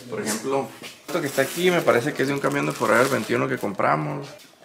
Por ejemplo, esto que está aquí me parece que es de un camión de Forever 21 que compramos.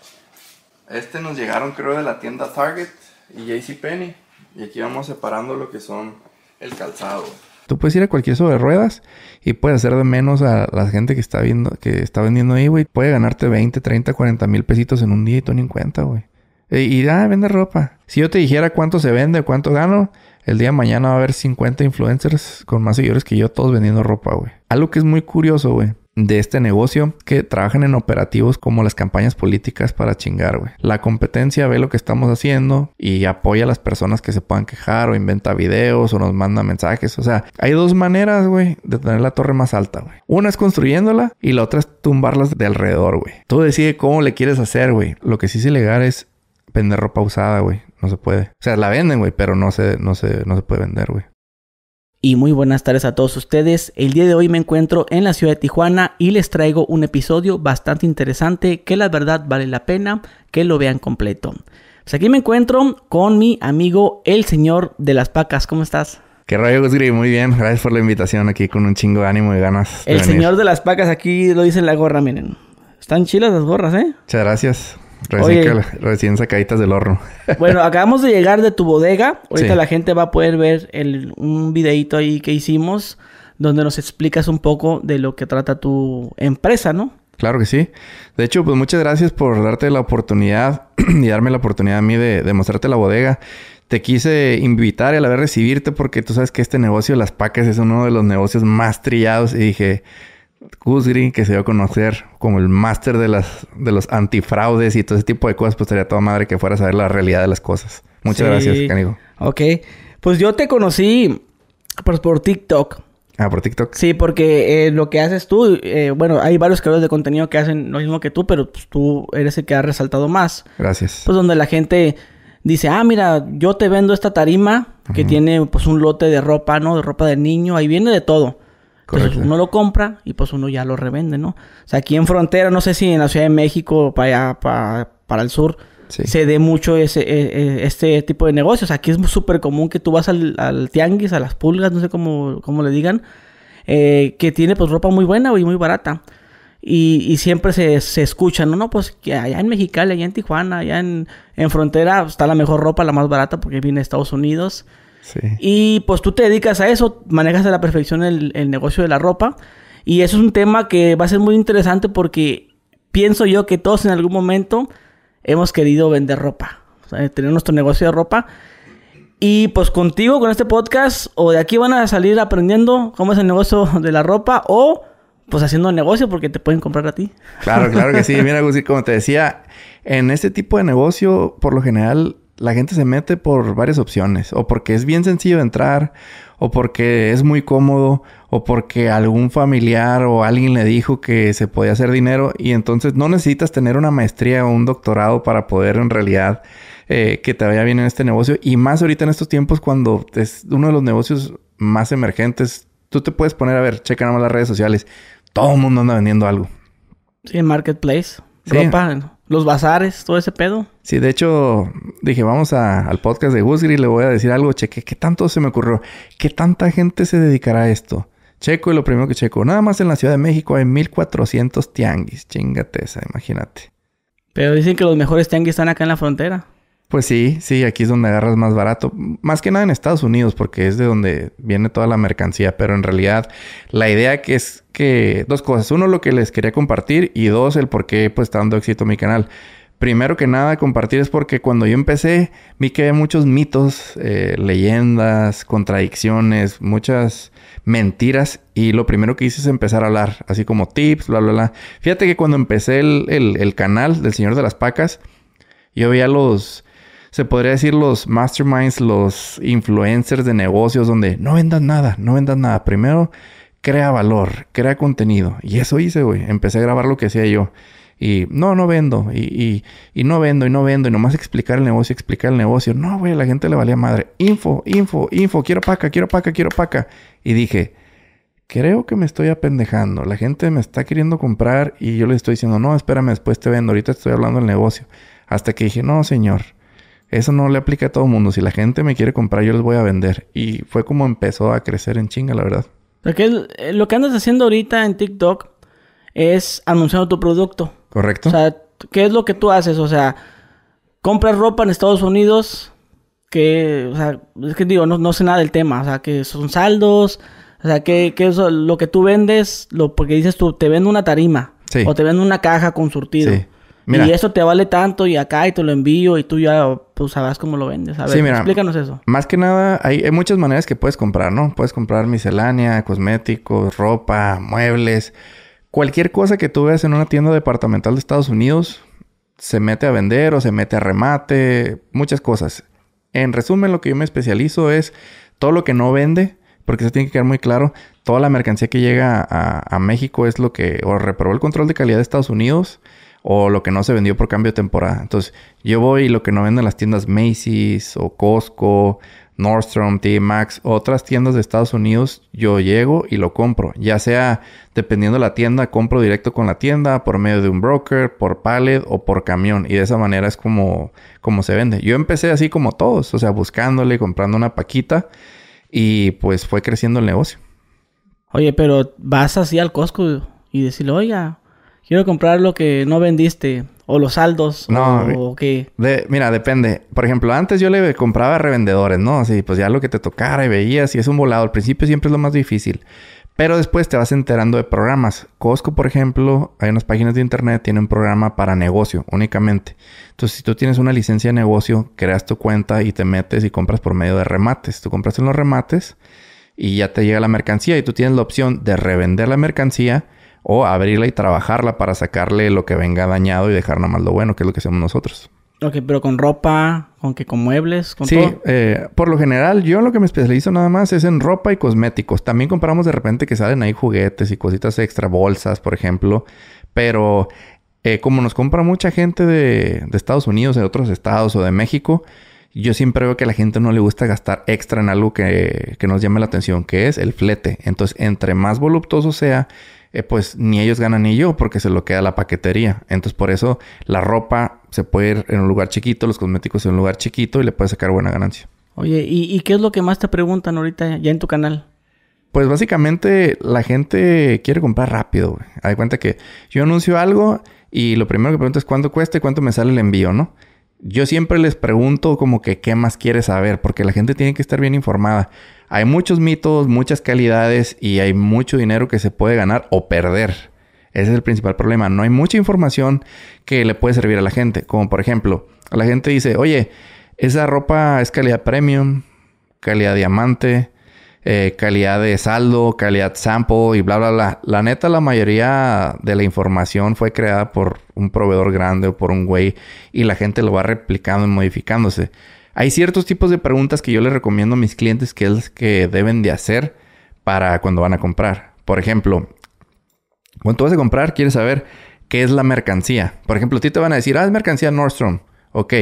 Nos llegaron creo de la tienda Target y JCPenney. Y aquí vamos separando lo que son el calzado. Tú puedes ir a cualquier sobre ruedas y puedes hacer de menos a la gente que está vendiendo ahí, güey. Puede ganarte 20, 30, 40 mil pesitos en un día y tú ni en cuenta, güey. Vende ropa. Si yo te dijera cuánto se vende, cuánto gano, el día de mañana va a haber 50 influencers con más seguidores que yo, todos vendiendo ropa, güey. Algo que es muy curioso, güey, de este negocio, que trabajan en operativos como las campañas políticas para chingar, güey. La competencia ve lo que estamos haciendo y apoya a las personas que se puedan quejar o inventa videos o nos manda mensajes. O sea, hay dos maneras, güey, de tener la torre más alta, güey. Una es construyéndola y la otra es tumbarlas de alrededor, güey. Tú decides cómo le quieres hacer, güey. Lo que sí es ilegal es vender ropa usada, güey. No se puede. O sea, la venden, güey, pero no se puede vender, güey. Y muy buenas tardes a todos ustedes. El día de hoy me encuentro en la ciudad de Tijuana y les traigo un episodio bastante interesante que la verdad vale la pena que lo vean completo. Pues aquí me encuentro con mi amigo el señor de las pacas. ¿Cómo estás? ¿Qué rollo, Gusgri? Muy bien. Gracias por la invitación aquí con un chingo de ánimo y ganas de El venir. señor de las pacas, aquí lo dice en la gorra, miren. Están chilas las gorras, ¿eh? Muchas gracias. Oye. Recién sacaditas del horno. Bueno, acabamos de llegar de tu bodega. Ahorita Sí. la gente va a poder ver un videito ahí que hicimos donde nos explicas un poco de lo que trata tu empresa, ¿no? Claro que sí. De hecho, pues muchas gracias por darte la oportunidad y darme la oportunidad a mí de mostrarte la bodega. Te quise invitar y a la vez recibirte porque tú sabes que este negocio de las pacas es uno de los negocios más trillados y dije... Gusgri, que se dio a conocer como el máster de los antifraudes y todo ese tipo de cosas, pues estaría toda madre que fueras a ver la realidad de las cosas. Muchas gracias, canijo. Ok. Pues yo te conocí pues, por TikTok. Ah, por TikTok. Sí, porque lo que haces tú... bueno, hay varios creadores de contenido que hacen lo mismo que tú, pero pues, tú eres el que ha resaltado más. Gracias. Pues donde la gente dice... Ah, mira, yo te vendo esta tarima que tiene pues un lote de ropa, ¿no? De ropa de niño. Ahí viene de todo. Entonces Correcto. uno lo compra y pues uno ya lo revende, ¿no? O sea, aquí en frontera, no sé si en la Ciudad de México, para allá, para el sur, Sí. se dé mucho este tipo de negocios. Aquí es súper común que tú vas al tianguis, a las pulgas, no sé cómo le digan, que tiene pues ropa muy buena y muy barata. Y siempre se escucha, ¿no? Pues que allá en Mexicali, allá en Tijuana, allá en frontera está la mejor ropa, la más barata porque viene de Estados Unidos. Sí. Y pues tú te dedicas a eso, manejas a la perfección el negocio de la ropa. Y eso es un tema que va a ser muy interesante porque pienso yo que todos en algún momento hemos querido vender ropa. O sea, tener nuestro negocio de ropa. Y pues contigo, con este podcast, o de aquí van a salir aprendiendo cómo es el negocio de la ropa o pues haciendo negocio porque te pueden comprar a ti. Claro que sí. Mira, Gusi, como te decía, en este tipo de negocio, por lo general... La gente se mete por varias opciones. O porque es bien sencillo de entrar. O porque es muy cómodo. O porque algún familiar o alguien le dijo que se podía hacer dinero. Y entonces no necesitas tener una maestría o un doctorado para poder en realidad que te vaya bien en este negocio. Y más ahorita en estos tiempos cuando es uno de los negocios más emergentes. Tú te puedes poner a ver, checa nada más las redes sociales. Todo el mundo anda vendiendo algo. Sí, en Marketplace. Sí. Ropa, los bazares, todo ese pedo. Sí, de hecho, dije, vamos al podcast de Gusgri y le voy a decir algo. Cheque, ¿qué tanto se me ocurrió? ¿Qué tanta gente se dedicará a esto? Checo y lo primero que checo. Nada más en la Ciudad de México hay 1,400 tianguis. Chíngate esa, imagínate. Pero dicen que los mejores tianguis están acá en la frontera. Pues sí, aquí es donde agarras más barato. Más que nada en Estados Unidos, porque es de donde viene toda la mercancía. Pero en realidad, la idea que es que... Dos cosas. Uno, lo que les quería compartir. Y dos, el por qué pues está dando éxito mi canal. Primero que nada, compartir es porque cuando yo empecé, vi que había muchos mitos, leyendas, contradicciones, muchas mentiras. Y lo primero que hice es empezar a hablar. Así como tips, bla, bla, bla. Fíjate que cuando empecé el canal del Señor de las Pacas, yo veía se podría decir los masterminds, los influencers de negocios donde no vendas nada. Primero, crea valor, crea contenido. Y eso hice, güey. Empecé a grabar lo que hacía yo. Y no vendo. Y no vendo. Y nomás explicar el negocio. No, güey, a la gente le valía madre. Info. Quiero paca. Y dije, creo que me estoy apendejando. La gente me está queriendo comprar y yo le estoy diciendo, no, espérame, después te vendo. Ahorita estoy hablando del negocio. Hasta que dije, no, señor. Eso no le aplica a todo el mundo. Si la gente me quiere comprar, yo les voy a vender. Y fue como empezó a crecer en chinga, la verdad. Porque lo que andas haciendo ahorita en TikTok es anunciando tu producto. ¿Correcto? O sea, ¿qué es lo que tú haces? O sea, compras ropa en Estados Unidos que, o sea, es que digo, no sé nada del tema. O sea, que son saldos. O sea, ¿qué es lo que tú vendes? Porque dices tú, te vendo una tarima. Sí. O te vendo una caja con surtido. Sí. Mira, y eso te vale tanto y acá y te lo envío y tú ya pues sabrás cómo lo vendes. A ver, sí, mira, explícanos eso. más que nada, hay muchas maneras que puedes comprar, ¿no? Puedes comprar miscelánea, cosméticos, ropa, muebles. Cualquier cosa que tú veas en una tienda departamental de Estados Unidos se mete a vender o se mete a remate. Muchas cosas. En resumen, lo que yo me especializo es todo lo que no vende, porque eso tiene que quedar muy claro. Toda la mercancía que llega a México es lo que o reprobó el control de calidad de Estados Unidos o lo que no se vendió por cambio de temporada. Entonces, yo voy y lo que no venden las tiendas Macy's o Costco, Nordstrom, TJ Maxx, otras tiendas de Estados Unidos, yo llego y lo compro. Ya sea, dependiendo de la tienda, compro directo con la tienda, por medio de un broker, por pallet o por camión. Y de esa manera es como se vende. Yo empecé así como todos, o sea, buscándole, comprando una paquita y pues fue creciendo el negocio. Oye, pero vas así al Costco y decirle, oiga, quiero comprar lo que no vendiste. O los saldos. No, o qué. Mira, depende. Por ejemplo, antes yo le compraba a revendedores, ¿no? Así, pues ya lo que te tocara y veías y es un volado. Al principio siempre es lo más difícil. Pero después te vas enterando de programas. Costco, por ejemplo, hay unas páginas de internet, tiene un programa para negocio únicamente. Entonces, si tú tienes una licencia de negocio, creas tu cuenta y te metes y compras por medio de remates. Tú compras en los remates y ya te llega la mercancía y tú tienes la opción de revender la mercancía o abrirla y trabajarla para sacarle lo que venga dañado y dejar nada más lo bueno, que es lo que hacemos nosotros. Ok, pero con ropa, con muebles, con sí, todo. Por lo general, yo lo que me especializo nada más es en ropa y cosméticos. También compramos de repente que salen ahí juguetes y cositas extra, bolsas, por ejemplo. Pero como nos compra mucha gente de Estados Unidos, de otros estados o de México, yo siempre veo que a la gente no le gusta gastar extra en algo que nos llame la atención, que es el flete. Entonces, entre más voluptuoso sea, pues ni ellos ganan ni yo porque se lo queda la paquetería. Entonces, por eso la ropa se puede ir en un lugar chiquito, los cosméticos en un lugar chiquito y le puedes sacar buena ganancia. Oye, ¿y qué es lo que más te preguntan ahorita ya en tu canal? Pues básicamente la gente quiere comprar rápido, güey. Haz de cuenta que yo anuncio algo y lo primero que pregunto es cuánto cuesta y cuánto me sale el envío, ¿no? Yo siempre les pregunto como que qué más quieres saber, porque la gente tiene que estar bien informada. Hay muchos mitos, muchas calidades y hay mucho dinero que se puede ganar o perder. Ese es el principal problema. No hay mucha información que le puede servir a la gente. Como por ejemplo, la gente dice, oye, esa ropa es calidad premium, calidad diamante, calidad de saldo, calidad sample y bla, bla, bla. La neta, la mayoría de la información fue creada por un proveedor grande o por un güey y la gente lo va replicando y modificándose. Hay ciertos tipos de preguntas que yo les recomiendo a mis clientes que es que deben de hacer para cuando van a comprar. Por ejemplo, cuando tú vas a comprar, quieres saber qué es la mercancía. Por ejemplo, a ti te van a decir, es mercancía Nordstrom. Ok.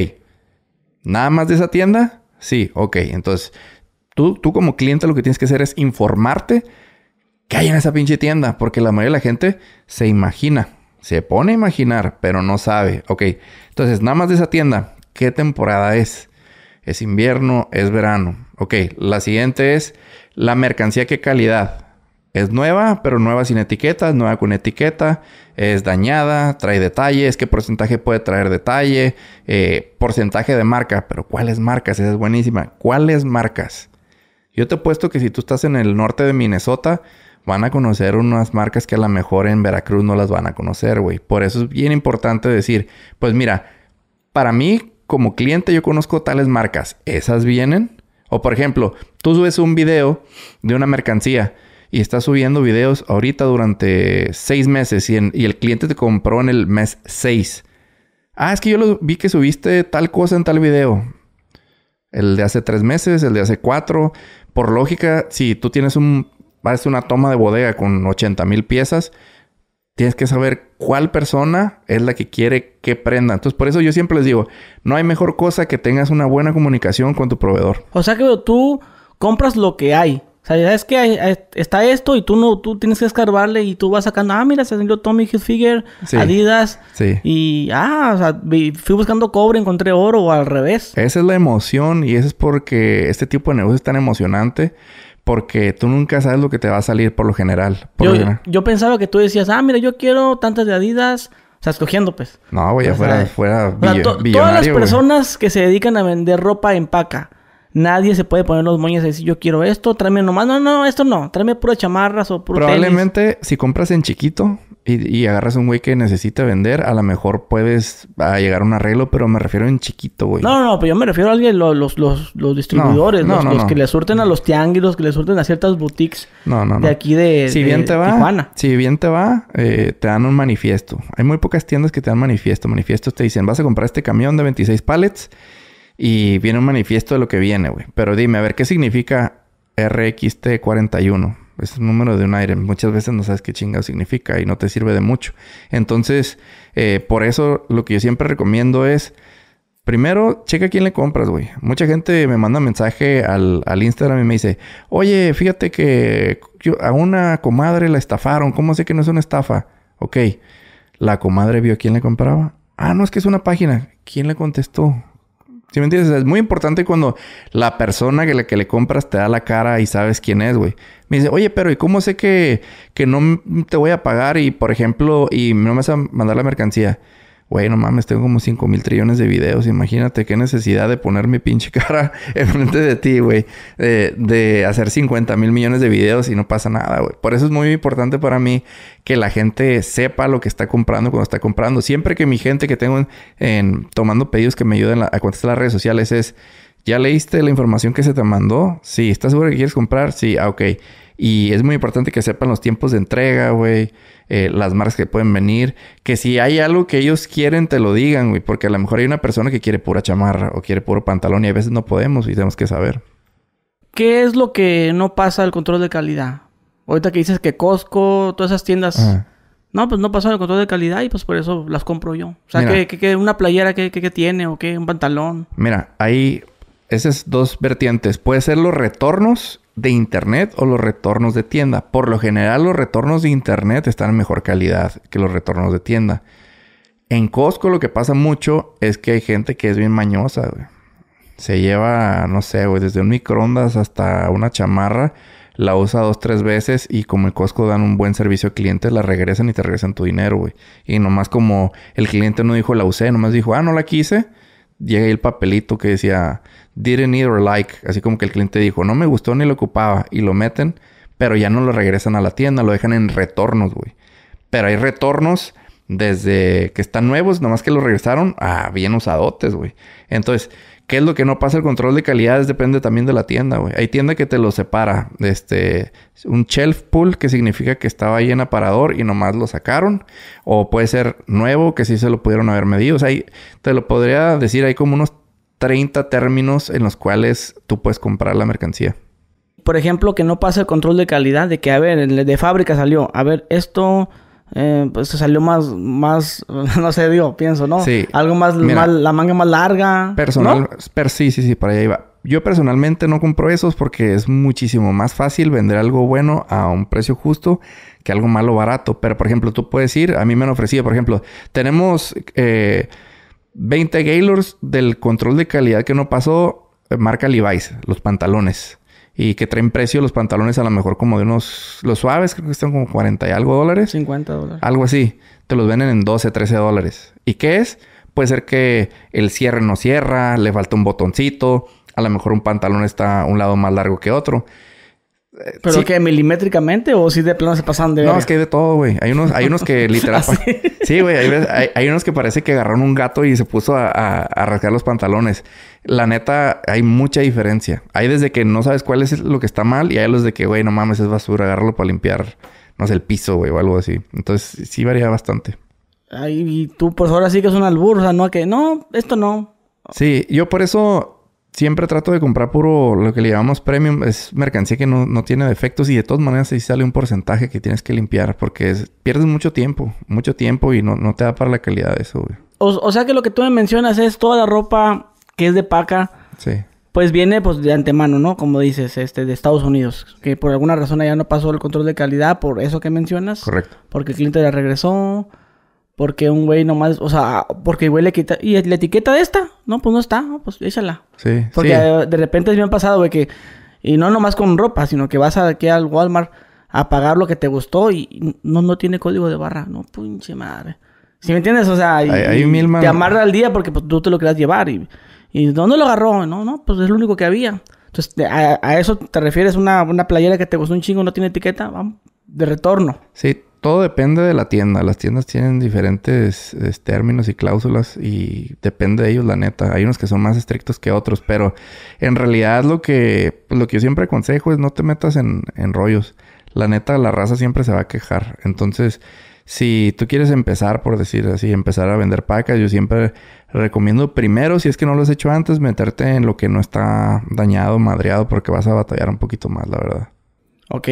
¿Nada más de esa tienda? Sí, ok. Entonces, tú como cliente lo que tienes que hacer es informarte qué hay en esa pinche tienda. Porque la mayoría de la gente se imagina. Se pone a imaginar, pero no sabe. Ok. Entonces, nada más de esa tienda, ¿qué temporada es? ¿Es invierno? ¿Es verano? Ok. La siguiente es la mercancía, ¿qué calidad? Es nueva, pero nueva sin etiqueta. Es nueva con etiqueta. Es dañada. Trae detalles. ¿Qué porcentaje puede traer detalle? Porcentaje de marca. Pero ¿cuáles marcas? Esa es buenísima. ¿Cuáles marcas? Yo te apuesto que si tú estás en el norte de Minnesota, van a conocer unas marcas que a lo mejor en Veracruz no las van a conocer, güey. Por eso es bien importante decir, pues mira, para mí como cliente yo conozco tales marcas. ¿Esas vienen? O por ejemplo, tú subes un video de una mercancía y estás subiendo videos ahorita durante 6 meses y el cliente te compró en el mes 6. Es que yo vi que subiste tal cosa en tal video. El de hace 3 meses, el de hace 4. Por lógica, si tú tienes vas a una toma de bodega con 80,000 piezas, tienes que saber cuál persona es la que quiere que prenda. Entonces, por eso yo siempre les digo, no hay mejor cosa que tengas una buena comunicación con tu proveedor. O sea que tú compras lo que hay. O sea, ya es que está esto y tú tienes que escarbarle y tú vas sacando, mira, se salió Tommy Hilfiger, sí, Adidas. Sí. Y, o sea, fui buscando cobre, encontré oro o al revés. Esa es la emoción y eso es porque este tipo de negocio es tan emocionante. Porque tú nunca sabes lo que te va a salir por lo general. Yo pensaba que tú decías, mira, yo quiero tantas de Adidas. O sea, escogiendo, pues. No, güey, fuera billonario, todas las personas que se dedican a vender ropa en paca. Nadie se puede poner los moños y decir, yo quiero esto, tráeme nomás. No, esto no. Tráeme puras chamarras o puro probablemente, tenis. Si compras en chiquito y agarras un güey que necesita vender, a lo mejor puedes llegar a un arreglo, pero me refiero en chiquito, güey. No, pero yo me refiero a alguien, los distribuidores, los que le surten a los tianguis, los que le surten a ciertas boutiques de aquí de Tijuana. Si bien te va, te dan un manifiesto. Hay muy pocas tiendas que te dan manifiesto. Manifiestos te dicen, vas a comprar este camión de 26 pallets y viene un manifiesto de lo que viene, güey. Pero dime, a ver, ¿qué significa RXT41? Es un número de un aire. Muchas veces no sabes qué chingado significa y no te sirve de mucho. Entonces, por eso lo que yo siempre recomiendo es... Primero, checa a quién le compras, güey. Mucha gente me manda mensaje al Instagram y me dice... Oye, fíjate que a una comadre la estafaron. ¿Cómo sé que no es una estafa? Ok. La comadre vio a quién le compraba. No, es que es una página. ¿Quién le contestó? ¿Sí me entiendes? Es muy importante cuando la persona que le compras te da la cara y sabes quién es, güey. Me dice, oye, pero ¿y cómo sé que no te voy a pagar y, por ejemplo, y no me vas a mandar la mercancía? Güey, no mames, tengo como 5,000 trillones de videos. Imagínate qué necesidad de poner mi pinche cara enfrente de ti, güey. De hacer 50,000 millones de videos y no pasa nada, güey. Por eso es muy importante para mí que la gente sepa lo que está comprando cuando está comprando. Siempre que mi gente que tengo tomando pedidos que me ayuden a contestar las redes sociales es... ¿Ya leíste la información que se te mandó? Sí. ¿Estás seguro que quieres comprar? Sí. Ok. Y es muy importante que sepan los tiempos de entrega, güey. Las marcas que pueden venir. Que si hay algo que ellos quieren, te lo digan, güey. Porque a lo mejor hay una persona que quiere pura chamarra o quiere puro pantalón y a veces no podemos y tenemos que saber. ¿Qué es lo que no pasa al control de calidad? Ahorita que dices que Costco, todas esas tiendas... Ajá. No, pues no pasan el control de calidad y pues por eso las compro yo. O sea, mira, ¿qué una playera que tiene o qué? ¿Un pantalón? Mira, hay... Esas dos vertientes. Puede ser los retornos de internet o los retornos de tienda. Por lo general, los retornos de internet están en mejor calidad que los retornos de tienda. En Costco lo que pasa mucho es que hay gente que es bien mañosa, güey. Se lleva, no sé, güey, desde un microondas hasta una chamarra. La usa 2-3 veces y como en Costco dan un buen servicio al cliente, la regresan y te regresan tu dinero, güey. Y nomás como el cliente no dijo la usé, nomás dijo, no la quise. Llega ahí el papelito que decía... Didn't need or like. Así como que el cliente dijo... No me gustó ni lo ocupaba. Y lo meten. Pero ya no lo regresan a la tienda. Lo dejan en retornos, güey. Pero hay retornos... Desde que están nuevos. Nomás que lo regresaron... bien usadotes, güey. Entonces... ¿Qué es lo que no pasa? El control de calidades depende también de la tienda, güey. Hay tienda que te lo separa. Un shelf pull, que significa que estaba ahí en aparador y nomás lo sacaron. O puede ser nuevo, que sí se lo pudieron haber medido. O sea, te lo podría decir, hay como unos 30 términos en los cuales tú puedes comprar la mercancía. Por ejemplo, que no pasa el control de calidad. De que, a ver, de fábrica salió. A ver, esto... pues salió más, no sé, pienso, ¿no? Sí. Algo más, mira, la manga más larga. Personal, ¿no? Sí, para allá iba. Yo personalmente no compro esos porque es muchísimo más fácil vender algo bueno a un precio justo que algo malo barato. Pero, por ejemplo, tú puedes ir, a mí me han ofrecido, por ejemplo, tenemos 20 Gaylords del control de calidad que no pasó, marca Levi's, los pantalones. Y que traen precio los pantalones a lo mejor como de unos... Los suaves creo que están como 40 y algo dólares. $50. Algo así. Te los venden en 12, 13 dólares. ¿Y qué es? Puede ser que el cierre no cierra, le falta un botoncito. A lo mejor un pantalón está un lado más largo que otro. ¿Pero sí, que milimétricamente o si de plano se pasan de...? No, es que hay de todo, güey. Hay unos que literal... Sí, güey. Hay unos que parece que agarraron un gato y se puso a rasgar los pantalones. La neta, hay mucha diferencia. Hay desde que no sabes cuál es lo que está mal y hay los de que, güey, no mames, es basura. Agárralo para limpiar, no sé, el piso, güey, o algo así. Entonces, sí varía bastante. Ay, y tú, pues ahora sí que es un albur. O sea, no que... No, esto no. Sí, yo por eso... Siempre trato de comprar puro lo que le llamamos premium. Es mercancía que no tiene defectos. Y de todas maneras sí sale un porcentaje que tienes que limpiar. Porque pierdes mucho tiempo. Mucho tiempo y no te da para la calidad de eso, güey. O sea que lo que tú me mencionas es toda la ropa que es de paca. Sí. Pues viene pues de antemano, ¿no? Como dices, de Estados Unidos. Que por alguna razón allá no pasó el control de calidad por eso que mencionas. Correcto. Porque el cliente la regresó. Porque un güey nomás... O sea, porque el güey le quita... ¿Y la etiqueta de esta? No, pues no está. No, pues échala. Sí, porque de repente me han pasado, güey, que... Y no nomás con ropa, sino que vas aquí al Walmart a pagar lo que te gustó y no tiene código de barra. No, pinche madre. ¿Sí me entiendes? O sea, hay mil te amarra al día porque pues, tú te lo querías llevar. ¿Y dónde lo agarró? No, pues es lo único que había. Entonces, a eso te refieres, una playera que te costó un chingo, no tiene etiqueta, vamos, de retorno. Sí, todo depende de la tienda. Las tiendas tienen diferentes términos y cláusulas y depende de ellos, la neta. Hay unos que son más estrictos que otros, pero en realidad lo que yo siempre aconsejo es no te metas en rollos. La neta, la raza siempre se va a quejar. Entonces, si tú quieres empezar, por decir así, empezar a vender pacas, yo siempre recomiendo primero, si es que no lo has hecho antes, meterte en lo que no está dañado, madreado, porque vas a batallar un poquito más, la verdad. Ok.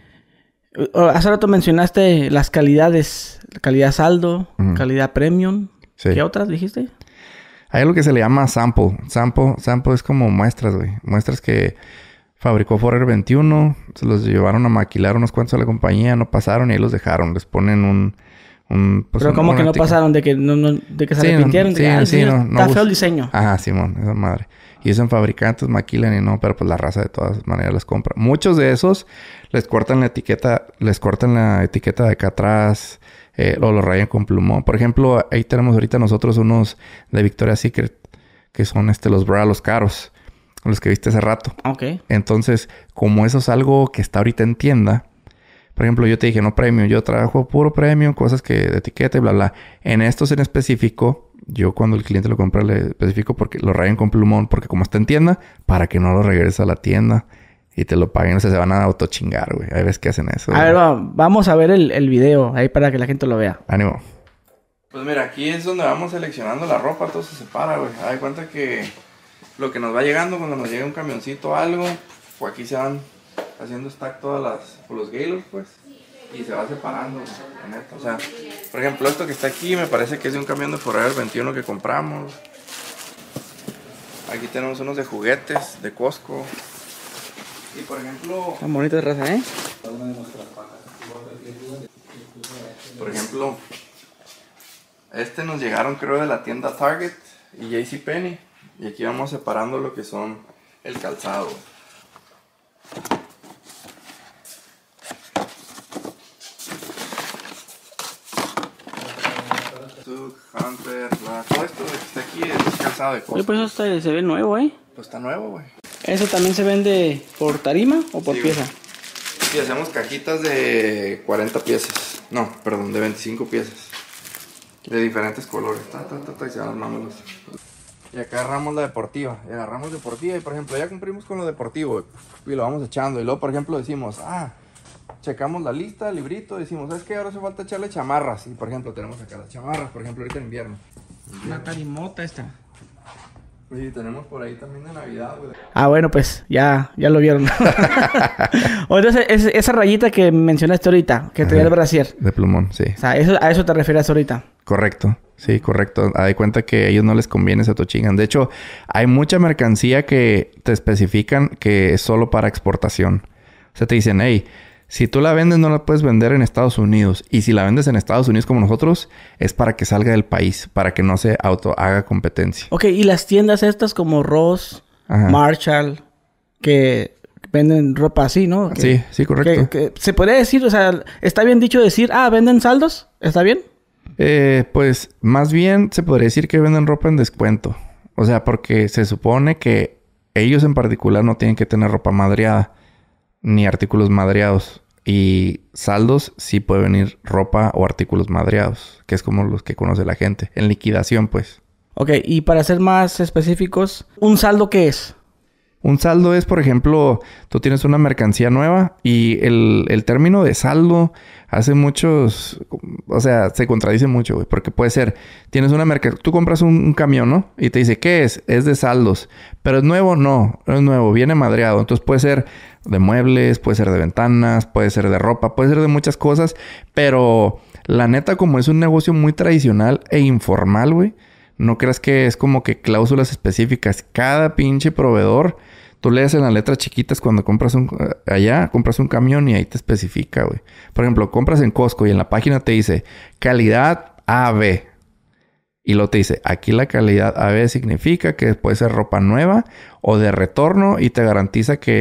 Hace rato mencionaste las calidades. Calidad saldo, calidad premium. Sí. ¿Qué otras dijiste? Hay algo que se le llama sample. Sample es como muestras, güey. Muestras que fabricó Forever 21. Se los llevaron a maquilar unos cuantos a la compañía. No pasaron y ahí los dejaron. Les ponen pues pero como que no pasaron de que se arrepintieron. Está feo el diseño. Ajá, Simón. Esa madre. Y usan fabricantes, maquilan y no. Pero pues la raza de todas maneras las compra. Muchos de esos les cortan la etiqueta. Les cortan la etiqueta de acá atrás. O lo rayan con plumón. Por ejemplo, ahí tenemos ahorita nosotros unos de Victoria's Secret. Que son los bra, los caros. Los que viste hace rato. Ok. Entonces, como eso es algo que está ahorita en tienda... Por ejemplo, yo te dije, no premium. Yo trabajo puro premium, cosas que de etiqueta y bla, bla. En estos en específico, yo cuando el cliente lo compra le especifico porque lo rayan con plumón. Porque como está en tienda, para que no lo regreses a la tienda y te lo paguen. O sea, se van a autochingar, güey. Hay veces que hacen eso. A ver, vamos a ver el video ahí para que la gente lo vea. Ánimo. Pues mira, aquí es donde vamos seleccionando la ropa. Todo se separa, güey. Hay cuenta que lo que nos va llegando cuando nos llega un camioncito o algo, pues aquí se van haciendo stack todas los gaylors, pues. Y se va separando, la neta. O sea, por ejemplo, esto que está aquí me parece que es de un camión de Forever 21 que compramos. Aquí tenemos unos de juguetes, de Costco. Y por ejemplo... Están bonitas raza, ¿eh? Por ejemplo, nos llegaron creo de la tienda Target y JCPenney. Y aquí vamos separando lo que son el calzado. Hunter, todo esto que está aquí es calzado de Costco. Oye, pues eso se ve nuevo, ¿eh? Pues está nuevo, güey. ¿Eso también se vende por tarima o por pieza? Sí, hacemos cajitas de 40 piezas. No, perdón, de 25 piezas. De diferentes colores. Y se van armándolos. Y acá agarramos la deportiva. Y agarramos deportiva y, por ejemplo, ya cumplimos con lo deportivo. Y lo vamos echando. Y luego, por ejemplo, decimos, checamos la lista, el librito, decimos, ¿sabes qué? Ahora hace falta echarle chamarras. Y, por ejemplo, tenemos acá las chamarras, por ejemplo, ahorita en invierno. Una tarimota esta. Sí, tenemos por ahí también de Navidad, güey. Bueno, pues ya lo vieron. O entonces, esa rayita que mencionaste ahorita, que traía el brasier. De plumón, sí. O sea, a eso te refieres ahorita. Correcto. Sí, correcto. Haz de cuenta que a ellos no les conviene, se autochingan. De hecho, hay mucha mercancía que te especifican que es solo para exportación. O sea, te dicen, hey, si tú la vendes, no la puedes vender en Estados Unidos. Y si la vendes en Estados Unidos como nosotros, es para que salga del país, para que no se haga competencia. Ok, y las tiendas estas como Ross, Marshall, que venden ropa así, ¿no? Sí, correcto. Que se podría decir, o sea, ¿está bien dicho decir, venden saldos? ¿Está bien? Pues más bien se podría decir que venden ropa en descuento. O sea, porque se supone que ellos en particular no tienen que tener ropa madreada ni artículos madreados. Y saldos sí puede venir ropa o artículos madreados, que es como los que conoce la gente. En liquidación, pues. Ok, y para ser más específicos, ¿un saldo qué es? Un saldo es, por ejemplo, tú tienes una mercancía nueva y el término de saldo hace muchos... O sea, se contradice mucho, güey. Porque puede ser... Tienes una mercancía... Tú compras un camión, ¿no? Y te dice, ¿qué es? Es de saldos. ¿Pero es nuevo? No es nuevo. Viene madreado. Entonces puede ser de muebles, puede ser de ventanas, puede ser de ropa, puede ser de muchas cosas. Pero la neta, como es un negocio muy tradicional e informal, güey... No creas que es como que cláusulas específicas. Cada pinche proveedor... Tú lees en las letras chiquitas cuando compras compras un camión y ahí te especifica, güey. Por ejemplo, compras en Costco y en la página te dice calidad AB. Y luego te dice, aquí la calidad AB significa que puede ser ropa nueva o de retorno y te garantiza que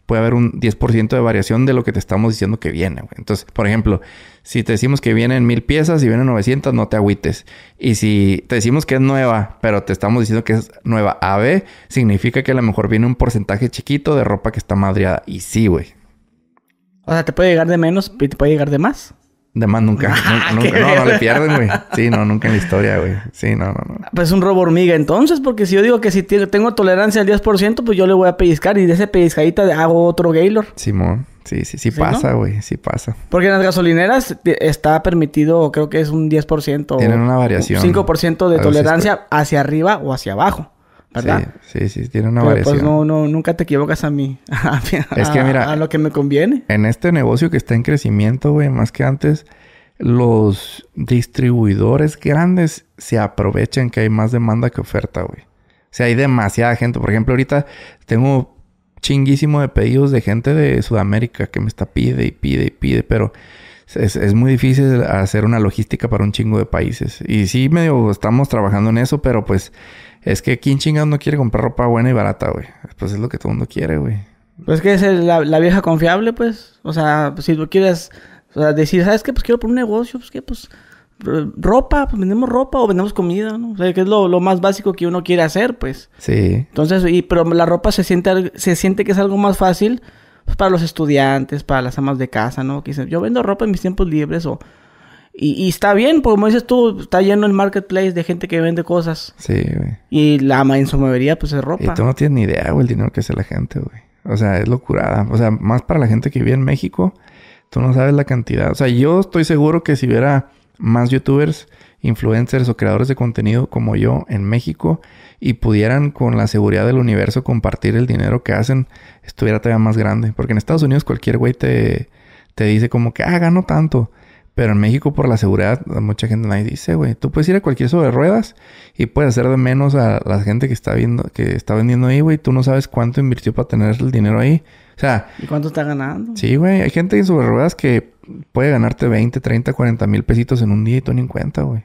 puede haber un 10% de variación de lo que te estamos diciendo que viene, güey. Entonces, por ejemplo, si te decimos que vienen 1000 piezas y vienen 900, no te agüites. Y si te decimos que es nueva, pero te estamos diciendo que es nueva AB, significa que a lo mejor viene un porcentaje chiquito de ropa que está madreada. Y sí, güey. O sea, te puede llegar de menos y te puede llegar de más. De más nunca. Nunca. No le pierden, güey. Sí, no, nunca en la historia, güey. Sí, no. Pues es un robo hormiga entonces, porque si yo digo que si tengo tolerancia al 10%, pues yo le voy a pellizcar y de ese pellizcadita hago otro Gaylord. Simón. Sí pasa, güey. ¿No? Sí pasa. Porque en las gasolineras está permitido, creo que es un 10%. Tienen una variación. 5% de tolerancia hacia arriba o hacia abajo. ¿Verdad? Sí, tiene una variación. Pues nunca te equivocas a mí. Es que mira... A lo que me conviene. En este negocio que está en crecimiento, güey, más que antes, los distribuidores grandes se aprovechan que hay más demanda que oferta, güey. O sea, hay demasiada gente. Por ejemplo, ahorita tengo chinguísimo de pedidos de gente de Sudamérica que me está pide, pero... Es muy difícil hacer una logística para un chingo de países. Y sí, medio estamos trabajando en eso, pero pues... Es que ¿quién chingado no quiere comprar ropa buena y barata, güey? Pues es lo que todo el mundo quiere, güey. Pues que es la vieja confiable, pues. O sea, pues, si tú quieres... O sea, decir, ¿sabes qué? Pues quiero poner un negocio. Pues, ¿qué? Pues... ropa. Pues vendemos ropa o vendemos comida, ¿no? O sea, que es lo más básico que uno quiere hacer, pues. Sí. Entonces, pero la ropa se siente que es algo más fácil... Pues, para los estudiantes, para las amas de casa, ¿no? Que dicen, yo vendo ropa en mis tiempos libres o... Y está bien, porque como dices tú, está lleno el marketplace de gente que vende cosas. Sí, güey. Y en su mayoría, pues, es ropa. Y tú no tienes ni idea, güey, el dinero que hace la gente, güey. O sea, es locurada. O sea, más para la gente que vive en México, tú no sabes la cantidad. O sea, yo estoy seguro que si hubiera más youtubers, influencers o creadores de contenido como yo en México y pudieran con la seguridad del universo compartir el dinero que hacen, estuviera todavía más grande. Porque en Estados Unidos cualquier güey te dice como que, gano tanto. Pero en México, por la seguridad, mucha gente nadie dice, güey. Tú puedes ir a cualquier sobre ruedas y puedes hacer de menos a la gente que está vendiendo ahí, güey. Tú no sabes cuánto invirtió para tener el dinero ahí. O sea... ¿Y cuánto está ganando? Sí, güey. Hay gente en sobre ruedas que puede ganarte 20, 30, 40 mil pesitos en un día y tú ni en cuenta, güey.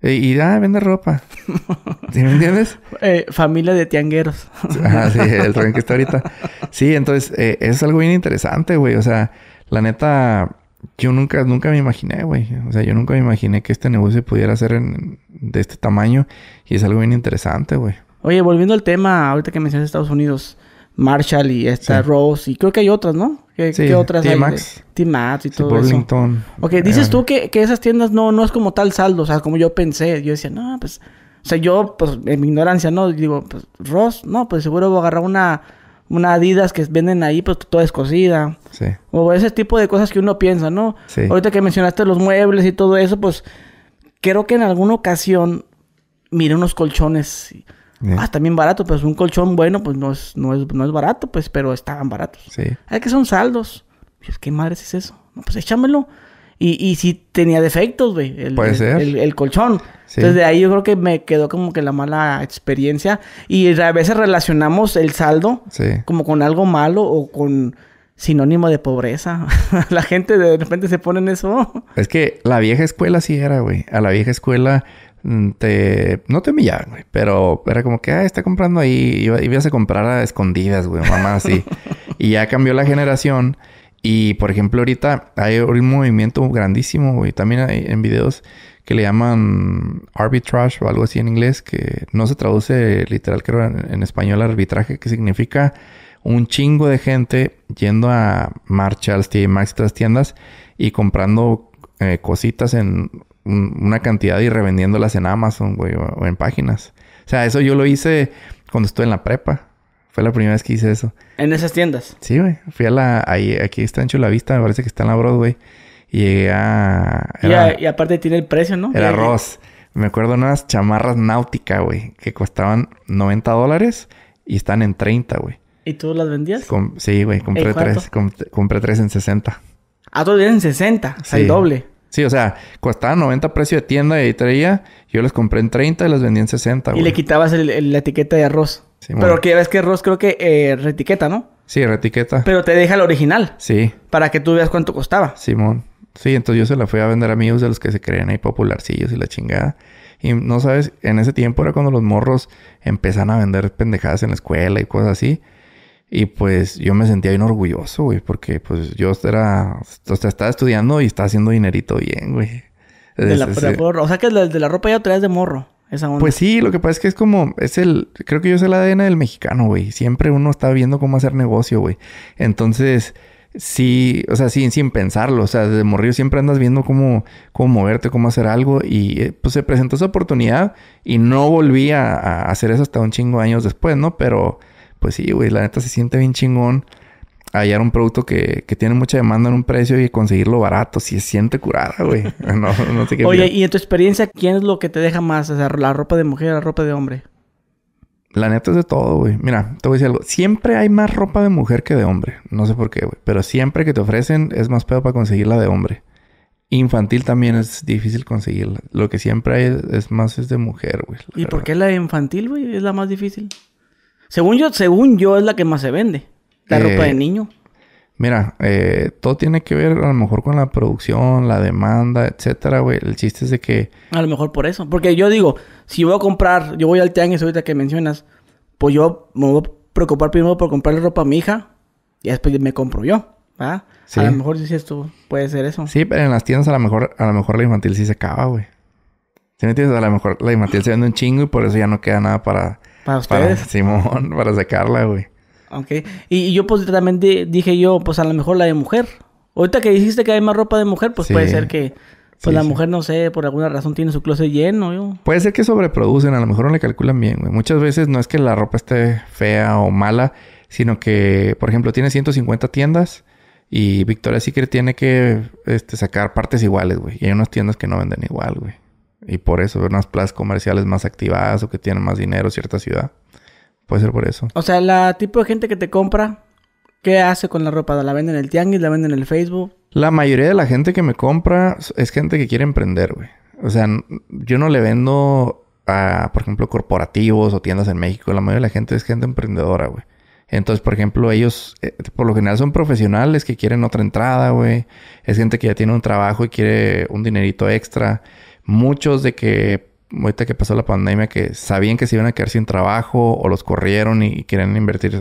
Vende ropa. ¿Sí me entiendes? Familia de tiangueros. Sí, el tren que está ahorita. Sí, entonces, es algo bien interesante, güey. O sea, la neta... Yo nunca me imaginé, güey. O sea, yo nunca me imaginé que este negocio pudiera ser de este tamaño. Y es algo bien interesante, güey. Oye, volviendo al tema, ahorita que mencionas Estados Unidos, Marshall y esta Rose, y creo que hay otras, ¿no? ¿Qué otras hay? T-Max y todo Burlington. Eso. Ok, dices tú que esas tiendas no es como tal saldo, o sea, como yo pensé. Yo decía, no, pues... O sea, yo, pues, en mi ignorancia, ¿no? Digo, pues, Rose, no, pues seguro voy a agarrar una Adidas que venden ahí, pues toda descosida. Sí. O ese tipo de cosas que uno piensa, ¿no? Sí. Ahorita que mencionaste los muebles y todo eso, pues creo que en alguna ocasión miré unos colchones. También baratos, pues un colchón bueno, pues no es barato, pues, pero estaban baratos. Sí. Hay que son saldos. ¿Qué madres es eso? No, pues échamelo. Y si tenía defectos, güey. Puede ser. El colchón. Sí. Entonces de ahí yo creo que me quedó como que la mala experiencia. Y a veces relacionamos el saldo como con algo malo o con sinónimo de pobreza. La gente de repente se pone en eso. Es que la vieja escuela sí era, güey. A la vieja escuela no te humillaban, güey. Pero era como que, está comprando ahí. Ibas a comprar a escondidas, güey. Mamá, así. Y ya cambió la generación. Y, por ejemplo, ahorita hay un movimiento grandísimo, güey. También hay en videos que le llaman arbitrage o algo así en inglés, que no se traduce literal, creo, en español arbitraje, que significa un chingo de gente yendo a Marshalls, TJ Maxx y otras tiendas y comprando cositas en una cantidad y revendiéndolas en Amazon, güey, o en páginas. O sea, eso yo lo hice cuando estuve en la prepa. Fue la primera vez que hice eso. ¿En esas tiendas? Sí, güey. Fui aquí está en Chulavista, me parece que está en la Broadway. Y llegué y aparte tiene el precio, ¿no? Era Ross. Me acuerdo de unas chamarras náutica, güey, que costaban $90 y están en 30, güey. ¿Y tú las vendías? Sí, güey. Compré tres. Compré tres en 60. Ah, todos vienen en 60. O sea, el doble. Sí, o sea, costaban 90 precio de tienda y traía. Yo las compré en 30 y las vendí en 60, güey. Y le quitabas la etiqueta de arroz. Sí, pero bueno. Que ves que arroz creo que reetiqueta, ¿no? Sí, reetiqueta. Pero te deja el original. Sí. Para que tú veas cuánto costaba. Simón. Sí, entonces yo se la fui a vender a amigos de los que se creen ahí popularcillos y la chingada. Y no sabes, en ese tiempo era cuando los morros empezaban a vender pendejadas en la escuela y cosas así. Y pues yo me sentía bien orgulloso, güey, porque pues yo estaba estudiando y estaba haciendo dinerito bien, güey. O sea que de la ropa ya traes de morro, esa onda. Pues sí, lo que pasa es que es como, creo que yo sé el ADN del mexicano, güey. Siempre uno está viendo cómo hacer negocio, güey. Entonces, sí, o sea, sí, sin pensarlo. O sea, desde morrillo siempre andas viendo cómo moverte, cómo hacer algo. Y pues se presentó esa oportunidad y no volví a hacer eso hasta un chingo de años después, ¿no? Pero, pues sí, güey, la neta se siente bien chingón hallar un producto que tiene mucha demanda en un precio y conseguirlo barato. Sí se siente curada, güey. No sé qué. Oye, y en tu experiencia, ¿quién es lo que te deja más? O sea, ¿la ropa de mujer o la ropa de hombre? La neta es de todo, güey. Mira, te voy a decir algo. Siempre hay más ropa de mujer que de hombre. No sé por qué, güey. Pero siempre que te ofrecen es más pedo para conseguirla de hombre. Infantil también es difícil conseguirla. Lo que siempre hay es de mujer, güey. ¿Y por qué la infantil, güey? Es la más difícil. Según yo es la que más se vende. La ropa de niño. Mira, todo tiene que ver a lo mejor con la producción, la demanda, etcétera, güey. El chiste es de que... A lo mejor por eso. Porque yo digo, si voy a comprar... Yo voy al tianguis ahorita que mencionas. Pues yo me voy a preocupar primero por comprarle ropa a mi hija. Y después me compro yo. ¿Verdad? Sí. A lo mejor si esto puede ser eso. Sí, pero en las tiendas a lo mejor la infantil sí se acaba, güey. ¿Sí me entiendes? A lo mejor la infantil se vende un chingo y por eso ya no queda nada para ustedes. Simón, para sacarla, güey. Ok. Y yo pues también dije yo, pues a lo mejor la de mujer. Ahorita que dijiste que hay más ropa de mujer, pues sí, puede ser que... Pues la mujer, no sé, por alguna razón tiene su closet lleno, ¿yo? Puede ser que sobreproducen, a lo mejor no le calculan bien, güey. Muchas veces no es que la ropa esté fea o mala, sino que, por ejemplo, tiene 150 tiendas y Victoria's Secret tiene que sacar partes iguales, güey. Y hay unas tiendas que no venden igual, güey. Y por eso, unas plazas comerciales más activadas o que tienen más dinero cierta ciudad. Puede ser por eso. O sea, la tipo de gente que te compra, ¿qué hace con la ropa? ¿La venden en el tianguis? ¿La venden en el Facebook? La mayoría de la gente que me compra es gente que quiere emprender, güey. O sea, yo no le vendo a, por ejemplo, corporativos o tiendas en México. La mayoría de la gente es gente emprendedora, güey. Entonces, por ejemplo, ellos por lo general son profesionales que quieren otra entrada, güey. Es gente que ya tiene un trabajo y quiere un dinerito extra. Muchos de que... Ahorita que pasó la pandemia, que sabían que se iban a quedar sin trabajo o los corrieron y quieren invertir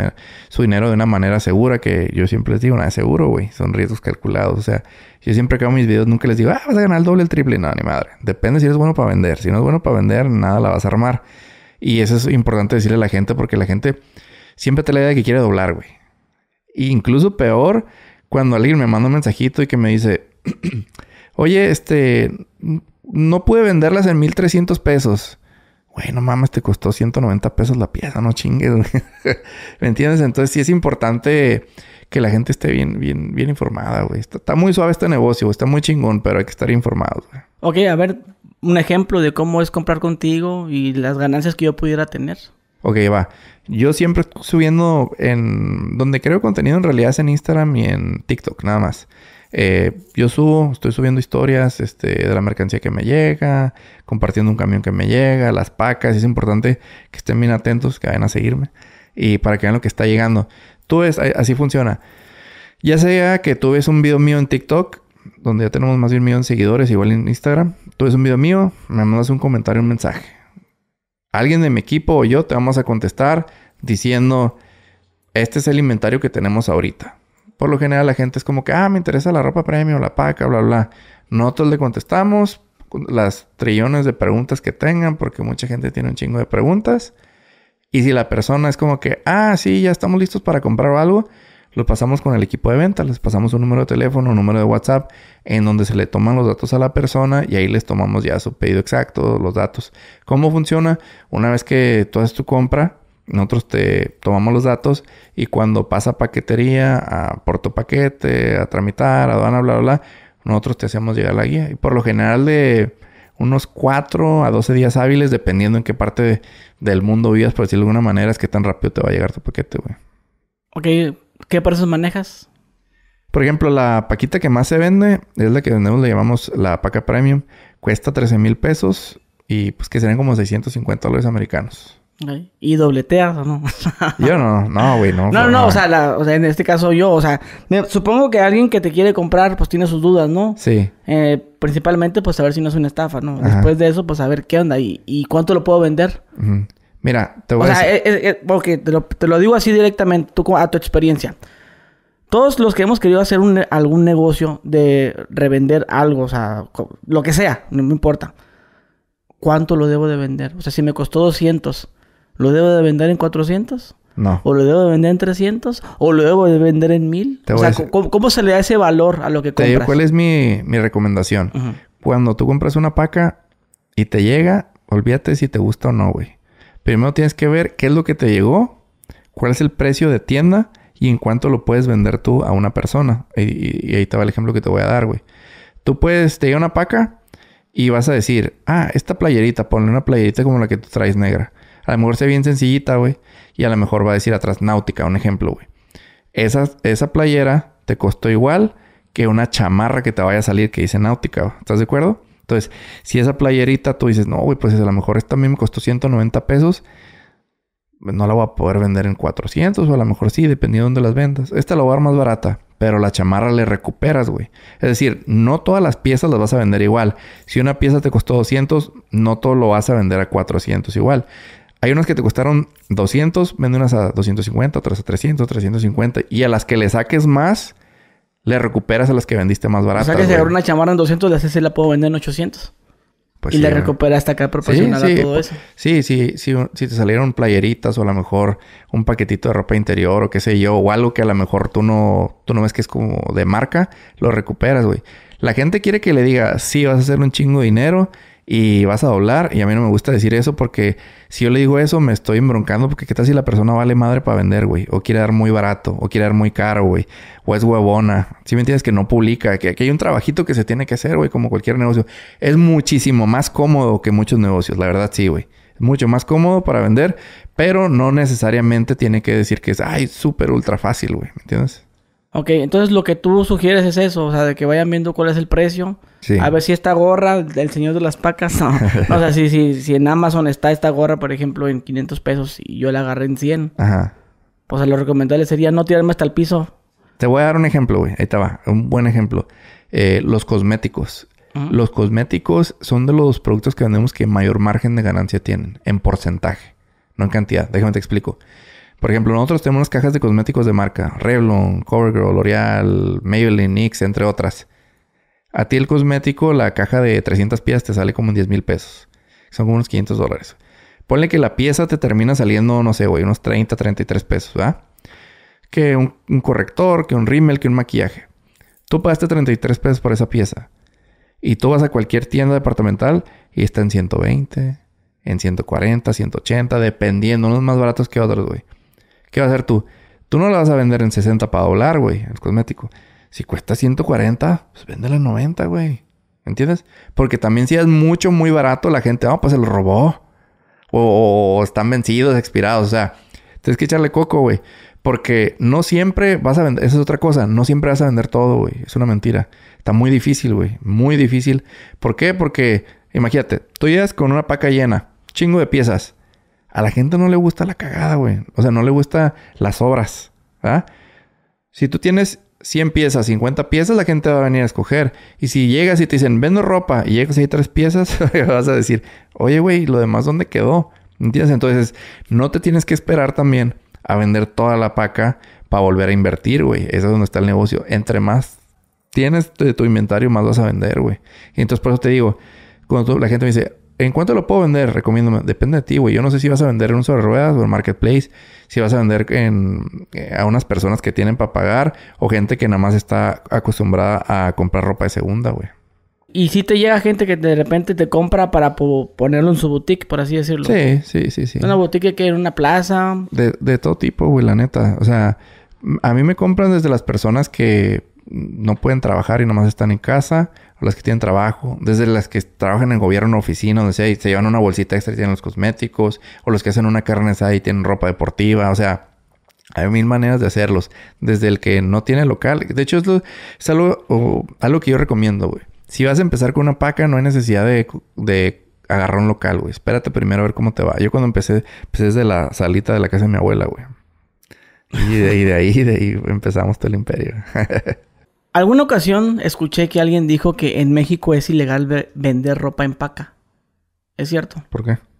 su dinero de una manera segura, que yo siempre les digo, nada es seguro, güey. Son riesgos calculados. O sea, yo siempre que hago mis videos nunca les digo, vas a ganar el doble, el triple. No, ni madre. Depende si eres bueno para vender. Si no es bueno para vender, nada la vas a armar. Y eso es importante decirle a la gente porque la gente siempre te la idea de que quiere doblar, güey. E incluso peor cuando alguien me manda un mensajito y que me dice, oye, no pude venderlas en 1,300 pesos. Güey, no mames, te costó 190 pesos la pieza, no chingues, güey. ¿Me entiendes? Entonces sí es importante que la gente esté bien informada, güey. Está muy suave este negocio, güey. Está muy chingón, pero hay que estar informados, güey. Ok, a ver, un ejemplo de cómo es comprar contigo y las ganancias que yo pudiera tener. Ok, va. Yo siempre estoy subiendo donde creo contenido en realidad es en Instagram y en TikTok, nada más. Estoy subiendo historias de la mercancía que me llega, compartiendo un camión que me llega, las pacas. Es importante que estén bien atentos, que vayan a seguirme y para que vean lo que está llegando. Así funciona. Ya sea que tú ves un video mío en TikTok, donde ya tenemos más de 1 millón de seguidores, igual en Instagram. Tú ves un video mío, me mandas un comentario, un mensaje. Alguien de mi equipo o yo te vamos a contestar diciendo, este es el inventario que tenemos ahorita. Por lo general la gente es como que, me interesa la ropa premium, la paca, bla, bla. Nosotros le contestamos las trillones de preguntas que tengan, porque mucha gente tiene un chingo de preguntas. Y si la persona es como que, sí, ya estamos listos para comprar algo, lo pasamos con el equipo de venta. Les pasamos un número de teléfono, un número de WhatsApp, en donde se le toman los datos a la persona y ahí les tomamos ya su pedido exacto, los datos. ¿Cómo funciona? Una vez que tú haces tu compra, nosotros te tomamos los datos y cuando pasa paquetería a portapaquete, a tramitar, aduana, bla, bla, bla, nosotros te hacemos llegar la guía. Y por lo general de unos 4 a 12 días hábiles, dependiendo en qué parte del mundo vivas, por decirlo de alguna manera, es que tan rápido te va a llegar tu paquete, güey. Ok, ¿qué precios manejas? Por ejemplo, la paquita que más se vende es la que vendemos, le llamamos la paca premium. Cuesta 13,000 pesos y pues que serían como $650 americanos. Okay. ¿Y dobleteas o no? Yo no, güey, no. No, o sea, en este caso yo, o sea, supongo que alguien que te quiere comprar, pues tiene sus dudas, ¿no? Sí. Principalmente, pues, saber si no es una estafa, ¿no? Ajá. Después de eso, pues, saber qué onda y cuánto lo puedo vender. Uh-huh. Mira, te voy a decir... porque te lo digo así directamente, a tu experiencia. Todos los que hemos querido hacer algún negocio de revender algo, o sea, lo que sea, no me importa. ¿Cuánto lo debo de vender? O sea, si me costó 200, ¿lo debo de vender en 400? No. ¿O lo debo de vender en 300? ¿O lo debo de vender en 1000? O sea, ¿cómo se le da ese valor a lo que compras? Te digo cuál es mi recomendación. Uh-huh. Cuando tú compras una paca y te llega, olvídate si te gusta o no, güey. Primero tienes que ver qué es lo que te llegó, cuál es el precio de tienda y en cuánto lo puedes vender tú a una persona. Y ahí te va el ejemplo que te voy a dar, güey. Tú te llega una paca y vas a decir, esta playerita, ponle una playerita como la que tú traes negra. A lo mejor se ve bien sencillita, güey. Y a lo mejor va a decir atrás Náutica, un ejemplo, güey. Esa playera te costó igual que una chamarra que te vaya a salir que dice Náutica, güey. ¿Estás de acuerdo? Entonces, si esa playerita tú dices, no, güey, pues a lo mejor esta a mí me costó 190 pesos. No la voy a poder vender en 400 o a lo mejor sí, dependiendo de dónde las vendas. Esta la voy a dar más barata, pero la chamarra le recuperas, güey. Es decir, no todas las piezas las vas a vender igual. Si una pieza te costó 200, no todo lo vas a vender a 400 igual. Hay unas que te costaron 200, vende unas a 250, otras a 300, 350. Y a las que le saques más, le recuperas a las que vendiste más baratas. O sea que si agarro una chamarra en 200, la la puedo vender en 800. Pues y sí, le recupera hasta acá proporcional a todo eso. Sí, si te salieron playeritas o a lo mejor un paquetito de ropa interior o qué sé yo, o algo que a lo mejor tú no ves que es como de marca, lo recuperas, güey. La gente quiere que le diga, sí, vas a hacer un chingo de dinero y vas a doblar. Y a mí no me gusta decir eso porque si yo le digo eso me estoy embroncando porque qué tal si la persona vale madre para vender, güey. O quiere dar muy barato. O quiere dar muy caro, güey. O es huevona. Si me entiendes que no publica. Que hay un trabajito que se tiene que hacer, güey. Como cualquier negocio. Es muchísimo más cómodo que muchos negocios. La verdad sí, güey. Es mucho más cómodo para vender. Pero no necesariamente tiene que decir que es... súper ultra fácil, güey. ¿Me entiendes? Ok, entonces lo que tú sugieres es eso, o sea, de que vayan viendo cuál es el precio. Sí. A ver si esta gorra del señor de las pacas, no o sea, si en Amazon está esta gorra, por ejemplo, en 500 pesos y yo la agarré en 100. Ajá. Pues lo recomendable sería no tirarme hasta el piso. Te voy a dar un ejemplo, güey. Ahí te va. Un buen ejemplo. Los cosméticos. Uh-huh. Los cosméticos son de los productos que vendemos que mayor margen de ganancia tienen. En porcentaje. No en cantidad. Déjame te explico. Por ejemplo, nosotros tenemos unas cajas de cosméticos de marca. Revlon, CoverGirl, L'Oreal, Maybelline, NYX, entre otras. A ti el cosmético, la caja de 300 piezas te sale como en 10,000 pesos. Son como unos $500. Ponle que la pieza te termina saliendo, no sé, güey, unos 30, 33 pesos, ¿verdad? Que un corrector, que un rímel, que un maquillaje. Tú pagaste 33 pesos por esa pieza. Y tú vas a cualquier tienda departamental y está en 120, en 140, 180, dependiendo. Unos más baratos que otros, güey. ¿Qué vas a hacer tú? Tú no la vas a vender en 60 para doblar, güey, el cosmético. Si cuesta 140, pues véndela en 90, güey. ¿Entiendes? Porque también si es mucho, muy barato, la gente, pues se lo robó. O están vencidos, expirados. O sea, tienes que echarle coco, güey. Porque no siempre vas a vender... Esa es otra cosa. No siempre vas a vender todo, güey. Es una mentira. Está muy difícil, güey. Muy difícil. ¿Por qué? Porque, imagínate, tú llegas con una paca llena. Chingo de piezas. A la gente no le gusta la cagada, güey. O sea, no le gusta las obras. ¿Verdad? Si tú tienes 100 piezas, 50 piezas, la gente va a venir a escoger. Y si llegas y te dicen, vendo ropa, y llegas y hay 3 piezas, vas a decir, oye, güey, ¿lo demás dónde quedó? ¿Entiendes? Entonces, no te tienes que esperar también a vender toda la paca para volver a invertir, güey. Eso es donde está el negocio. Entre más tienes de tu inventario, más vas a vender, güey. Y entonces, por eso te digo, cuando la gente me dice... ¿En cuánto lo puedo vender? Recomiéndame. Depende de ti, güey. Yo no sé si vas a vender en un sobre ruedas o en Marketplace. Si vas a vender a unas personas que tienen para pagar. O gente que nada más está acostumbrada a comprar ropa de segunda, güey. Y si te llega gente que de repente te compra para ponerlo en su boutique, por así decirlo. Sí. ¿Una boutique que en una plaza? De todo tipo, güey, la neta. O sea, a mí me compran desde las personas que no pueden trabajar y nomás están en casa. O las que tienen trabajo. Desde las que trabajan en gobierno o oficina. Donde se llevan una bolsita extra y tienen los cosméticos. O los que hacen una carne asada y tienen ropa deportiva. O sea, hay 1000 maneras de hacerlos. Desde el que no tiene local. De hecho, es algo que yo recomiendo, güey. Si vas a empezar con una paca, no hay necesidad de agarrar un local, güey. Espérate primero a ver cómo te va. Yo cuando empecé desde la salita de la casa de mi abuela, güey. Y de ahí empezamos todo el imperio. Alguna ocasión escuché que alguien dijo que en México es ilegal vender ropa en paca. ¿Es cierto? ¿Por qué?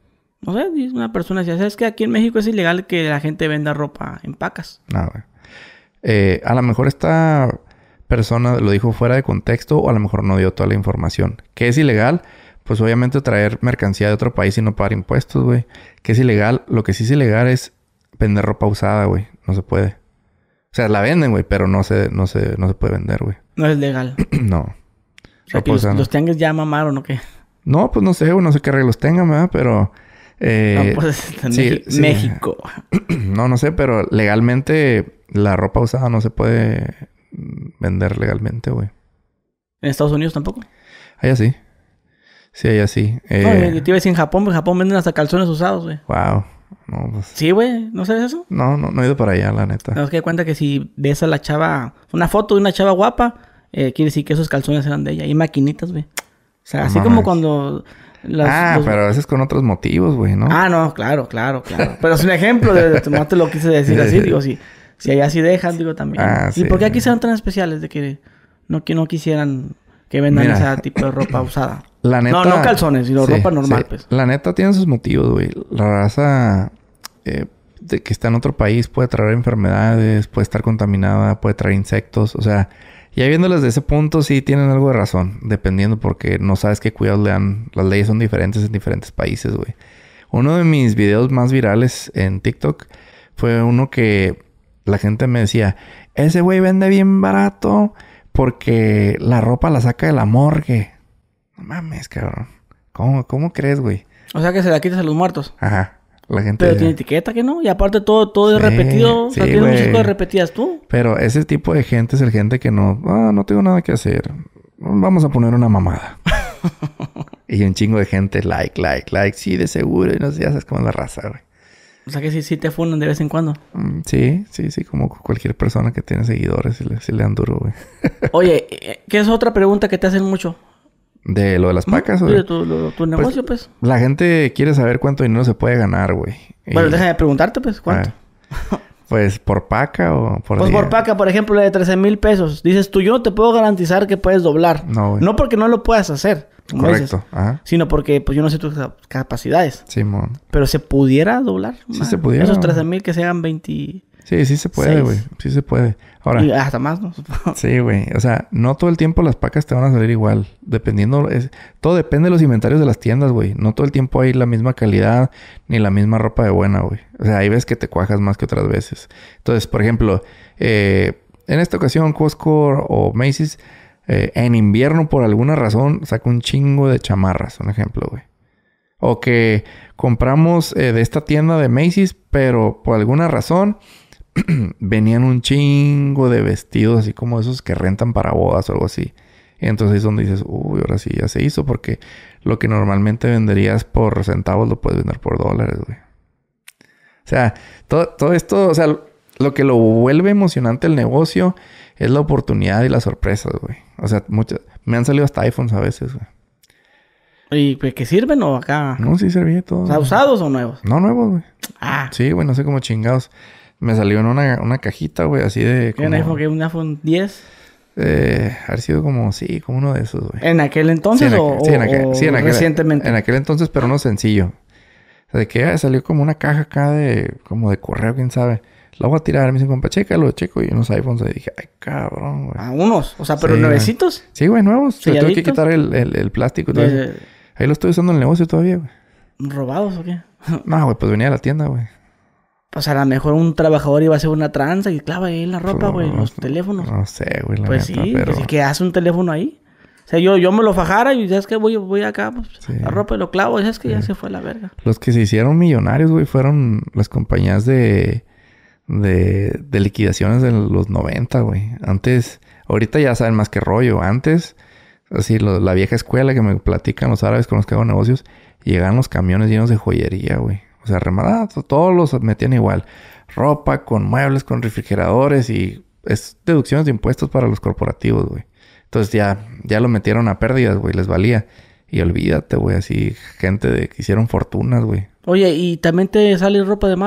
No sé, y una persona decía, ¿sabes que aquí en México es ilegal que la gente venda ropa en pacas? No, güey. A lo mejor esta persona lo dijo fuera de contexto o a lo mejor no dio toda la información. ¿Qué es ilegal? Pues obviamente traer mercancía de otro país y no pagar impuestos, güey. ¿Qué es ilegal? Lo que sí es ilegal es vender ropa usada, güey. No se puede. O sea, la venden, güey, pero no se puede vender, güey. No es legal. No. O sea, que los tianguis ya mamaron, ¿o qué? No, pues no sé, güey. No sé qué arreglos tengan, ¿verdad? Pero... no, pues sí, México. No sé, pero legalmente la ropa usada no se puede vender legalmente, güey. ¿En Estados Unidos tampoco? Allá sí. Sí, allá sí. No, yo te iba a decir en Japón, porque en Japón venden hasta calzones usados, güey. Wow. No, pues... Sí, güey. ¿No sabes eso? No he ido para allá, la neta. Nos que cuenta que si ves a la chava... Una foto de una chava guapa... quiere decir que esos calzones eran de ella. Y maquinitas, güey. O sea, así como cuando... pero a veces con otros motivos, güey, ¿no? Ah, no, claro. Pero es un ejemplo de no te lo quise decir así. Digo, si allá sí dejan, digo también. ¿Y por qué aquí sean tan especiales de que no quisieran que vendan ese tipo de ropa usada? La neta... No calzones, sino ropa normal, pues. La neta tiene sus motivos, güey. La raza de que está en otro país puede traer enfermedades, puede estar contaminada, puede traer insectos. O sea, ya viéndolas desde ese punto sí tienen algo de razón. Dependiendo porque no sabes qué cuidados le dan. Las leyes son diferentes en diferentes países, güey. Uno de mis videos más virales en TikTok fue uno que la gente me decía... Ese güey vende bien barato porque la ropa la saca de la morgue. No mames, cabrón. ¿Cómo crees, güey? O sea que se la quitas a los muertos. Ajá. La gente... Pero tiene etiqueta que no. Y aparte todo es repetido. O sea, tienes muchas cosas repetidas tú. Pero ese tipo de gente es el gente que no... no tengo nada que hacer. Vamos a poner una mamada. Y un chingo de gente like. Sí, de seguro. Y no sé, ya sabes cómo es la raza, güey. O sea que sí te funan de vez en cuando. Sí. Como cualquier persona que tiene seguidores. Sí le dan duro, güey. Oye, ¿qué es otra pregunta que te hacen mucho? ¿De lo de las pacas? ¿O de tu negocio, pues? La gente quiere saber cuánto dinero se puede ganar, güey. Bueno, déjame preguntarte, pues, ¿cuánto? Pues, ¿por paca o por Pues día? por paca, por ejemplo, la de 13,000 pesos. Dices tú, yo no te puedo garantizar que puedes doblar. No, güey. No porque no lo puedas hacer, como Correcto. dices, Ajá. sino porque, pues, yo no sé tus capacidades. Simón. Pero ¿se pudiera doblar? Sí se pudiera. Esos 13,000 que sean 20... Sí se puede, güey. Sí se puede. Ahora... Y hasta más, ¿no? Sí, güey. O sea, no todo el tiempo las pacas te van a salir igual. Dependiendo... Todo depende de los inventarios de las tiendas, güey. No todo el tiempo hay la misma calidad ni la misma ropa de buena, güey. O sea, hay veces que te cuajas más que otras veces. Entonces, por ejemplo... en esta ocasión, Costco o Macy's... en invierno, por alguna razón, saca un chingo de chamarras. Un ejemplo, güey. O que compramos de esta tienda de Macy's, pero por alguna razón... venían un chingo de vestidos así como esos que rentan para bodas o algo así. Y entonces es donde dices, uy, ahora sí ya se hizo porque lo que normalmente venderías por centavos lo puedes vender por dólares, güey. O sea, todo esto, o sea, lo que lo vuelve emocionante el negocio es la oportunidad y las sorpresas, güey. O sea, me han salido hasta iPhones a veces, güey. ¿Y pues, qué sirven o acá? No, sí servía todo. O sea, ¿usados o nuevos? No, nuevos, güey. Ah. Sí, güey, no sé cómo chingados. Me salió en una cajita, güey, así de... ¿Un iPhone que un iPhone 10? Haber sido como uno de esos, güey. ¿En aquel entonces o recientemente? En aquel entonces, pero no sencillo. O sea, de que salió como una caja acá como de correo, quién sabe. La voy a tirar, me dicen, compa, chécalo, checo. Y unos iPhones, y dije, ay, cabrón, güey. Ah, unos. O sea, pero sí, nuevecitos. Güey. Sí, güey, nuevos. Le tuve que ¿Selladitos? quitar el plástico y todo eso. Ahí lo estoy usando en el negocio todavía, güey. ¿Robados o qué? No, güey, pues venía a la tienda, güey. Pues a lo mejor un trabajador iba a hacer una tranza y clava ahí en la ropa, güey, los teléfonos. No sé, güey, la pues neta, sí, pero... pues sí, que hace un teléfono ahí. O sea, yo me lo fajara y ¿sabes qué? Voy acá, pues, la ropa y lo clavo. ¿Sabes que ya se fue a la verga? Los que se hicieron millonarios, güey, fueron las compañías de liquidaciones de los 90, güey. Antes... Ahorita ya saben más que rollo. Antes, así, la vieja escuela que me platican los árabes con los que hago negocios, llegaban los camiones llenos de joyería, güey. O sea, todos los metían igual. Ropa, con muebles, con refrigeradores y... Es deducciones de impuestos para los corporativos, güey. Entonces ya lo metieron a pérdidas, güey. Les valía. Y olvídate, güey. Así, gente que hicieron fortunas, güey. Oye, ¿y también te sale ropa de marca?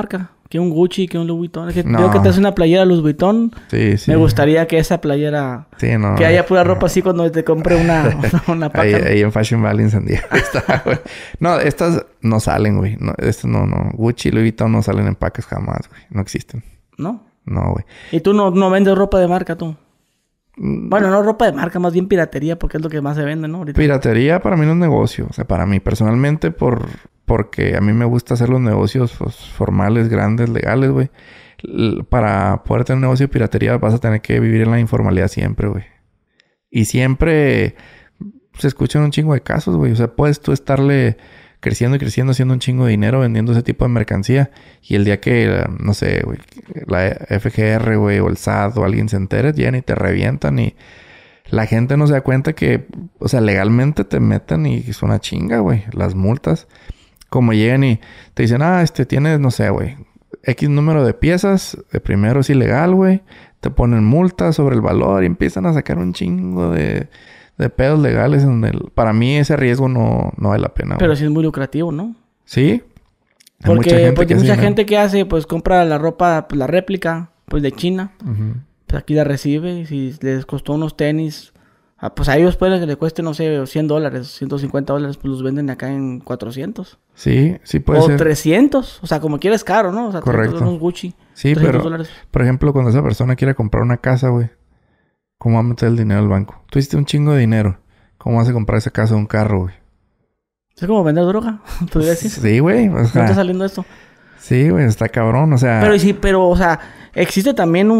que un Gucci, que un Louis Vuitton. Es que No. veo que te hace una playera Louis Vuitton. Sí, sí. Me gustaría que esa playera... Sí, no. Que haya pura ropa así cuando te compre una paca. Ahí en Fashion Valley en San Diego está, güey. No, estas no salen, güey. No, estas no. Gucci y Louis Vuitton no salen en pacas jamás, güey. No existen. ¿No? No, güey. ¿Y tú no vendes ropa de marca, tú? Bueno, no ropa de marca, más bien piratería, porque es lo que más se vende, ¿no? Ahorita. Piratería para mí no es negocio. O sea, para mí personalmente, porque a mí me gusta hacer los negocios pues, formales, grandes, legales, güey. Para poder tener un negocio de piratería vas a tener que vivir en la informalidad siempre, güey. Y siempre se escuchan un chingo de casos, güey. O sea, puedes tú estarle creciendo y creciendo, haciendo un chingo de dinero vendiendo ese tipo de mercancía. Y el día que, no sé, güey, la FGR, güey, o el SAT o alguien se entere, llegan y te revientan y la gente no se da cuenta que, o sea, legalmente te meten y es una chinga, güey. Las multas. Como llegan y te dicen, tienes, no sé, güey, X número de piezas. De primero es ilegal, güey. Te ponen multas sobre el valor y empiezan a sacar un chingo de pedos legales. Para mí ese riesgo no vale la pena, Pero güey. sí es muy lucrativo, ¿no? Sí. Hay Porque que mucha hace gente que hace, pues compra la ropa, pues, la réplica, pues de China. Ujú. Pues aquí la recibe. Y si les costó unos tenis, pues a ellos puede que le cueste, no sé, $100, $150, pues los venden acá en 400. Sí puede O ser. 300. O sea, como quieras caro, ¿no? O sea, Correcto. unos Gucci. Sí, pero, $300. por ejemplo, cuando esa persona quiere comprar una casa, güey, ¿cómo va a meter el dinero al banco? Tú hiciste un chingo de dinero. ¿Cómo vas a comprar esa casa o un carro, güey? Es como vender droga, podría decir. Sí, güey. O No está sea, saliendo esto. sí, güey. Está cabrón. O sea... Pero, o sea, existe también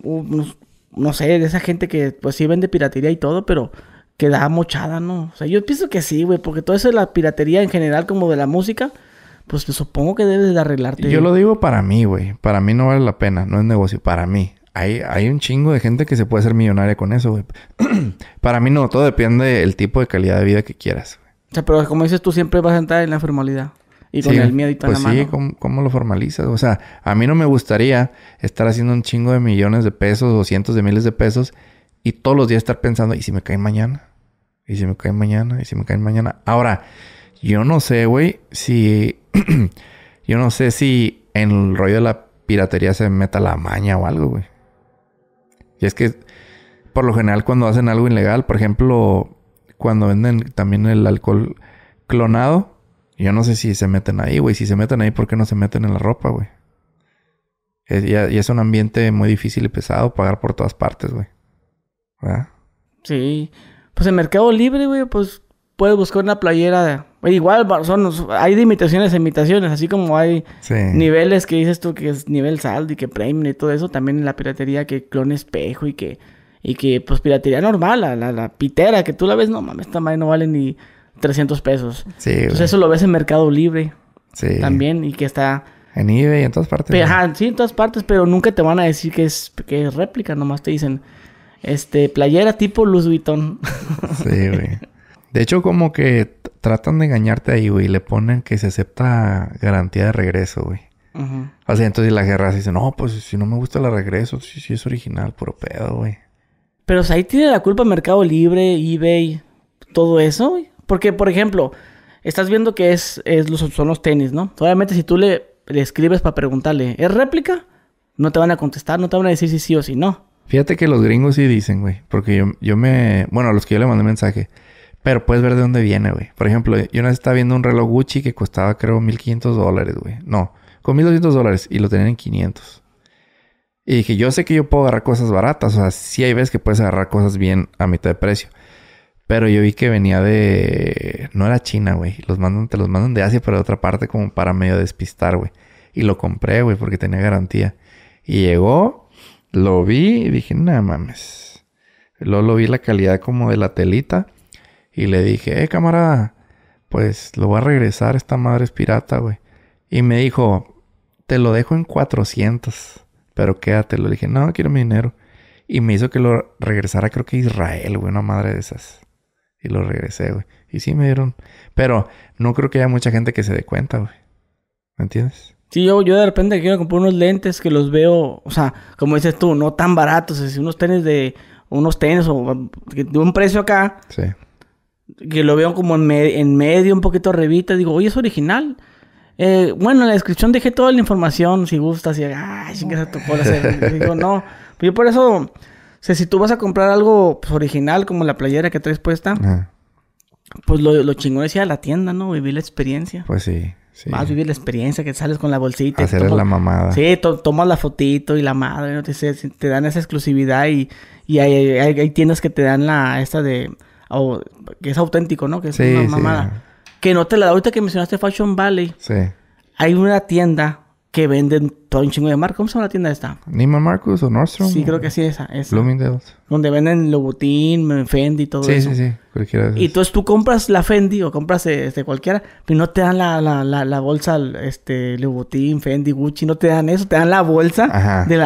no sé, de esa gente que, pues sí vende piratería y todo, pero que da mochada, ¿no? O sea, yo pienso que sí, güey, porque todo eso de la piratería en general, como de la música, pues te supongo que debes de arreglarte. Yo lo digo para mí, güey. Para mí no vale la pena. No es negocio. Para mí. Hay un chingo de gente que se puede hacer millonaria con eso, güey. Para mí no. Todo depende del tipo de calidad de vida que quieras, güey. O sea, pero como dices tú, siempre vas a entrar en la formalidad. Y con Sí, el miedito pues en la mano. sí, ¿cómo lo formalizas? O sea, a mí no me gustaría estar haciendo un chingo de millones de pesos o cientos de miles de pesos y todos los días estar pensando, ¿y si me cae mañana? ¿Y si me cae mañana? ¿Y si me cae mañana? Ahora, yo no sé, güey, si... yo no sé si en el rollo de la piratería se meta la maña o algo, güey. Y es que, por lo general, cuando hacen algo ilegal, por ejemplo, cuando venden también el alcohol clonado, yo no sé si se meten ahí, güey. Si se meten ahí, ¿por qué no se meten en la ropa, güey? Y es un ambiente muy difícil y pesado pagar por todas partes, güey. ¿Verdad? Sí. Pues en Mercado Libre, güey, pues puedes buscar una playera. Igual hay de imitaciones a imitaciones, así como hay Sí. niveles que dices tú que es nivel Saldi, que Premium y todo eso. También en la piratería que clon espejo y que pues piratería normal, la pitera, que tú la ves, no mames, esta madre no vale ni 300 pesos. Sí, Entonces güey. eso lo ves en Mercado Libre Sí. también y que está... En eBay, en todas partes. ¿no? Ajá, sí, en todas partes, pero nunca te van a decir que es réplica, nomás te dicen, playera tipo Louis Vuitton. Sí, güey. De hecho, como que tratan de engañarte ahí, güey. Le ponen que se acepta garantía de regreso, güey. Ujú. O sea, entonces la guerra se dice, no, pues si no me gusta la regreso, sí es original, puro pedo, güey. Pero o sea, ahí tiene la culpa Mercado Libre, eBay, todo eso, güey. Porque, por ejemplo, estás viendo que son los tenis, ¿no? Obviamente si tú le escribes para preguntarle, ¿es réplica? No te van a contestar, no te van a decir si sí o si no. Fíjate que los gringos sí dicen, güey. Porque bueno, a los que yo le mandé mensaje. Pero puedes ver de dónde viene, güey. Por ejemplo, yo una vez estaba viendo un reloj Gucci que costaba, creo, $1,500, güey. No, con $1,200 y lo tenían en 500. Y dije, yo sé que yo puedo agarrar cosas baratas. O sea, sí hay veces que puedes agarrar cosas bien a mitad de precio. Pero yo vi que venía de... No era China, güey. Te los mandan de Asia, pero de otra parte como para medio despistar, güey. Y lo compré, güey, porque tenía garantía. Y llegó, lo vi y dije, no mames. Luego lo vi la calidad como de la telita. Y le dije, camarada, pues lo voy a regresar. Esta madre es pirata, güey. Y me dijo, te lo dejo en 400. Pero quédatelo. Le dije, no, quiero mi dinero. Y me hizo que lo regresara, creo que a Israel, güey. Una madre de esas. Y lo regresé, güey. Y sí me dieron... Pero no creo que haya mucha gente que se dé cuenta, güey. ¿Me entiendes? Sí, yo de repente quiero comprar unos lentes que los veo, o sea, como dices tú, no tan baratos. Es decir, unos tenis o de un precio acá, Sí. que lo veo como en medio, un poquito arribita. Digo, oye, es original. Bueno, en la descripción dejé toda la información. Si gustas. Y, ay, chingas a tu cola. Digo, no. Yo por eso... O sea, si tú vas a comprar algo pues, original, como la playera que traes puesta... Ajá. Pues lo chingón es ir a la tienda, ¿no? Vivir la experiencia. Pues sí. Vas a vivir la experiencia, que sales con la bolsita. Hacer la mamada. Sí, tomas la fotito y la madre, ¿no? Te dan esa exclusividad y hay tiendas que te dan que es auténtico, ¿no? Que es una mamada. Que no te la da. Ahorita que mencionaste Fashion Valley. Sí. Hay una tienda que venden todo un chingo de marca. ¿Cómo se llama la tienda esta? ¿Neiman Marcus o Nordstrom? Sí, creo que sí, esa. Bloomingdale's. Donde venden Louboutin, Fendi y todo eso. Sí. Cualquiera de esos. Y entonces tú compras la Fendi o compras cualquiera, pero no te dan la bolsa, Louboutin, Fendi, Gucci, no te dan eso, te dan la bolsa Ajá. de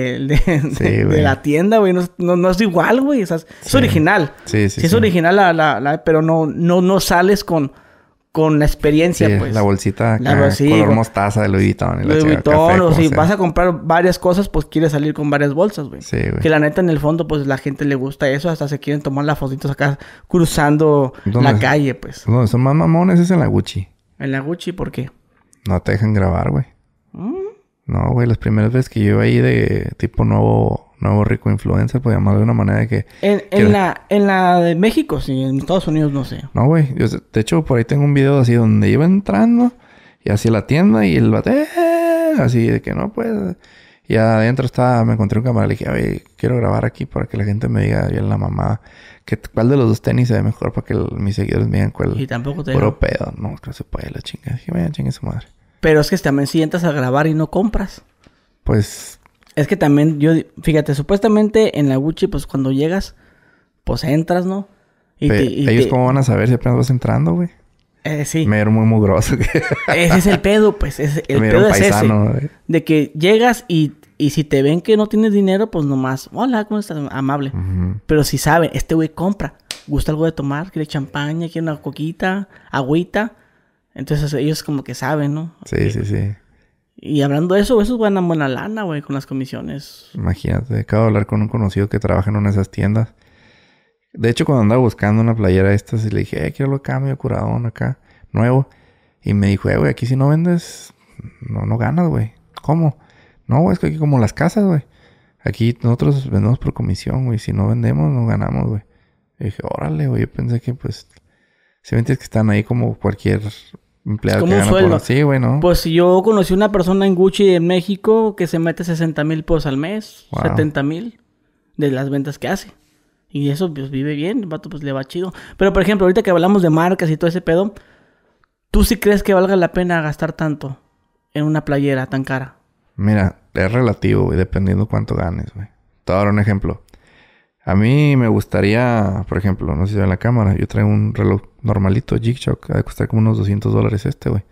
la tienda, güey. No es igual, güey. O sea, es original. Sí. Es original pero no sales con la experiencia, sí, pues. La bolsita acá, color mostaza de Louis Vuitton. Louis Vuitton, o si vas a comprar varias cosas, pues quieres salir con varias bolsas, güey. Sí, güey. Que la neta, en el fondo, pues la gente le gusta eso. Hasta se quieren tomar las fotitos acá cruzando la calle, pues. Donde son más mamones es en la Gucci. En la Gucci, ¿por qué? No te dejan grabar, güey. No, güey. Las primeras veces que yo iba ahí de tipo nuevo rico influencer, pues llamarlo de una manera de que... En la de México, sí. En Estados Unidos, no sé. No, güey. De hecho, por ahí tengo un video así donde iba entrando y hacia la tienda y el vato... así de que no puede... Y adentro me encontré un camarada. Le dije, oye, quiero grabar aquí para que la gente me diga bien la mamada. ¿Cuál de los dos tenis se ve mejor para que mis seguidores me digan cuál? Y tampoco te puro pedo. No se puede la chingada. Dije, vaya, chingue su madre. Pero es que también si entras a grabar y no compras. Pues... Es que también fíjate, supuestamente en la Gucci, pues cuando llegas, pues entras, ¿no? ¿Ellos cómo van a saber si apenas vas entrando, güey? Sí. Me vieron muy mugroso. Ese es el pedo, pues. El pedo es paisano, ese. De que llegas y si te ven que no tienes dinero, pues nomás, hola, ¿cómo estás? Amable. Uh-huh. Pero si saben, este güey compra. Gusta algo de tomar, quiere champaña, quiere una coquita, agüita. Entonces ellos como que saben, ¿no? Sí. Y hablando de eso, esos ganan buena lana, güey, con las comisiones. Imagínate, acabo de hablar con un conocido que trabaja en una de esas tiendas. De hecho, cuando andaba buscando una playera de estas, le dije, quiero lo cambio, curadón acá, nuevo. Y me dijo, güey, aquí si no vendes, no ganas, güey. ¿Cómo? No, güey, es que aquí como las casas, güey. Aquí nosotros vendemos por comisión, güey. Si no vendemos, no ganamos, güey. Y dije, órale, güey. Yo pensé que, pues, si me entiendes que están ahí como cualquier... empleado como que un gana sueldo. Sí, güey, ¿no? Pues yo conocí una persona en Gucci en México que se mete 60,000 pesos al mes. Wow. 70,000 de las ventas que hace. Y eso, pues, vive bien. El vato, pues, le va chido. Pero, por ejemplo, ahorita que hablamos de marcas y todo ese pedo, ¿tú sí crees que valga la pena gastar tanto en una playera tan cara? Mira, es relativo, güey, dependiendo cuánto ganes, güey. Te voy a dar un ejemplo. A mí me gustaría, por ejemplo, no sé si ve en la cámara, yo traigo un reloj normalito, G-Shock, ha de costar como unos $200 güey.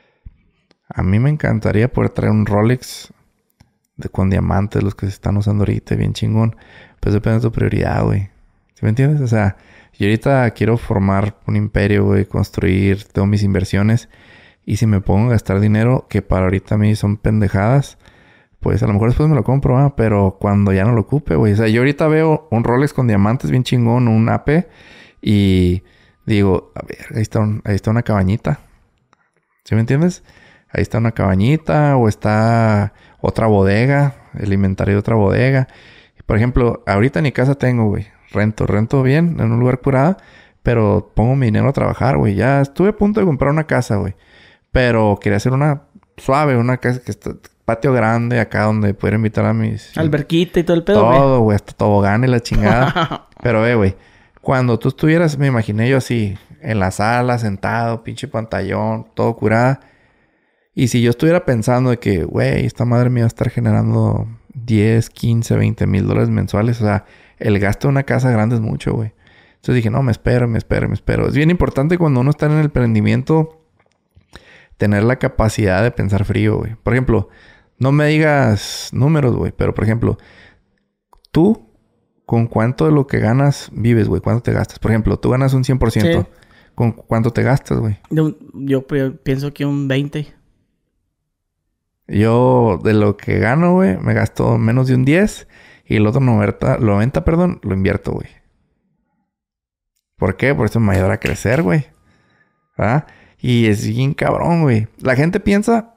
A mí me encantaría poder traer un Rolex con diamantes, los que se están usando ahorita, bien chingón. Pues depende de tu prioridad, güey. ¿Sí me entiendes? O sea, yo ahorita quiero formar un imperio, güey, construir, tengo mis inversiones. Y si me pongo a gastar dinero, que para ahorita a mí son pendejadas, pues a lo mejor después me lo compro, ¿eh? Pero cuando ya no lo ocupe, güey. O sea, yo ahorita veo un Rolex con diamantes bien chingón, un AP, y digo, a ver, ahí está una cabañita. ¿Sí me entiendes? Ahí está una cabañita o está otra bodega, el inventario de otra bodega. Por ejemplo, ahorita en mi casa tengo, güey, rento bien en un lugar curado, pero pongo mi dinero a trabajar, güey. Ya estuve a punto de comprar una casa, güey. Pero quería hacer una suave, una casa que está... patio grande acá donde pudiera invitar a mis... alberquita y todo el pedo, todo, güey. Hasta tobogán y la chingada. Pero, güey. Cuando tú estuvieras... Me imaginé yo así... en la sala, sentado... pinche pantallón... todo curada. Y si yo estuviera pensando de que... güey, esta madre me va a estar generando... 10, 15, 20 mil dólares mensuales. O sea... el gasto de una casa grande es mucho, güey. Entonces dije... no, me espero. Es bien importante cuando uno está en el emprendimiento... tener la capacidad de pensar frío, güey. Por ejemplo... no me digas números, güey. Pero, por ejemplo... tú... ¿con cuánto de lo que ganas vives, güey? ¿Cuánto te gastas? Por ejemplo... tú ganas un 100%. Sí. ¿Con cuánto te gastas, güey? Yo pienso que un 20. Yo... de lo que gano, güey... me gasto menos de un 10. Y el otro 90, lo invierto, güey. ¿Por qué? Por eso me ayuda a crecer, güey. ¿Ah? Y es bien cabrón, güey. La gente piensa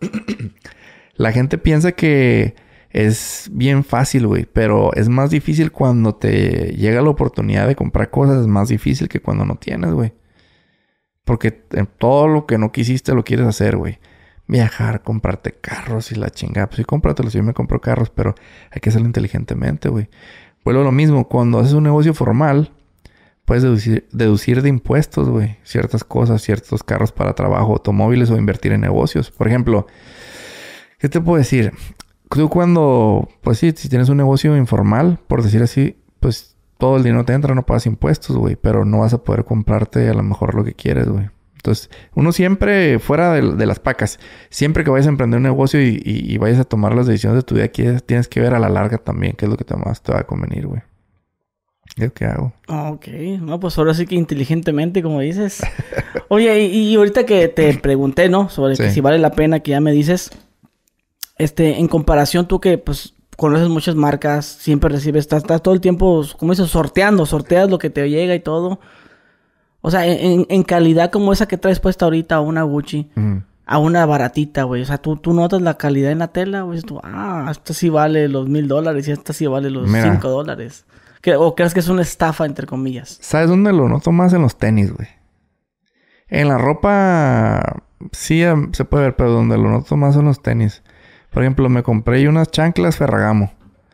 que es bien fácil, güey. Pero es más difícil cuando te llega la oportunidad de comprar cosas. Es más difícil que cuando no tienes, güey. Porque en todo lo que no quisiste lo quieres hacer, güey. Viajar, comprarte carros y la chingada. Pues sí, cómpratelos. Yo me compro carros, pero hay que hacerlo inteligentemente, güey. Vuelvo a lo mismo. Cuando haces un negocio formal, puedes deducir de impuestos, güey. Ciertas cosas, ciertos carros para trabajo, automóviles o invertir en negocios. Por ejemplo, ¿qué te puedo decir? Tú cuando, pues sí, si tienes un negocio informal, por decir así, pues todo el dinero te entra, no pagas impuestos, güey. Pero no vas a poder comprarte a lo mejor lo que quieres, güey. Entonces, uno siempre, fuera de las pacas, siempre que vayas a emprender un negocio y vayas a tomar las decisiones de tu vida, tienes que ver a la larga también qué es lo que más te va a convenir, güey. ¿Qué es lo que hago? Ok. No, pues ahora sí que inteligentemente, como dices. Oye, y ahorita que te pregunté, ¿no? Sobre que si vale la pena, que ya me dices. En comparación, tú que, pues, conoces muchas marcas, siempre recibes, estás todo el tiempo, como dices, sorteas lo que te llega y todo. O sea, en calidad como esa que traes puesta ahorita, a una Gucci, a una baratita, güey. O sea, tú notas la calidad en la tela, güey. Tú, esta sí vale los $1,000 y esta sí vale los $5. ¿O crees que es una estafa, entre comillas? ¿Sabes dónde lo noto más? En los tenis, güey. En la ropa sí se puede ver, pero donde lo noto más son los tenis. Por ejemplo, me compré unas chanclas Ferragamo.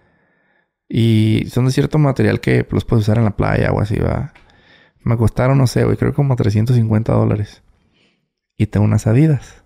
Y son de cierto material que los puedes usar en la playa o así, va. Me costaron, no sé, güey, creo como $350. Y tengo unas Adidas.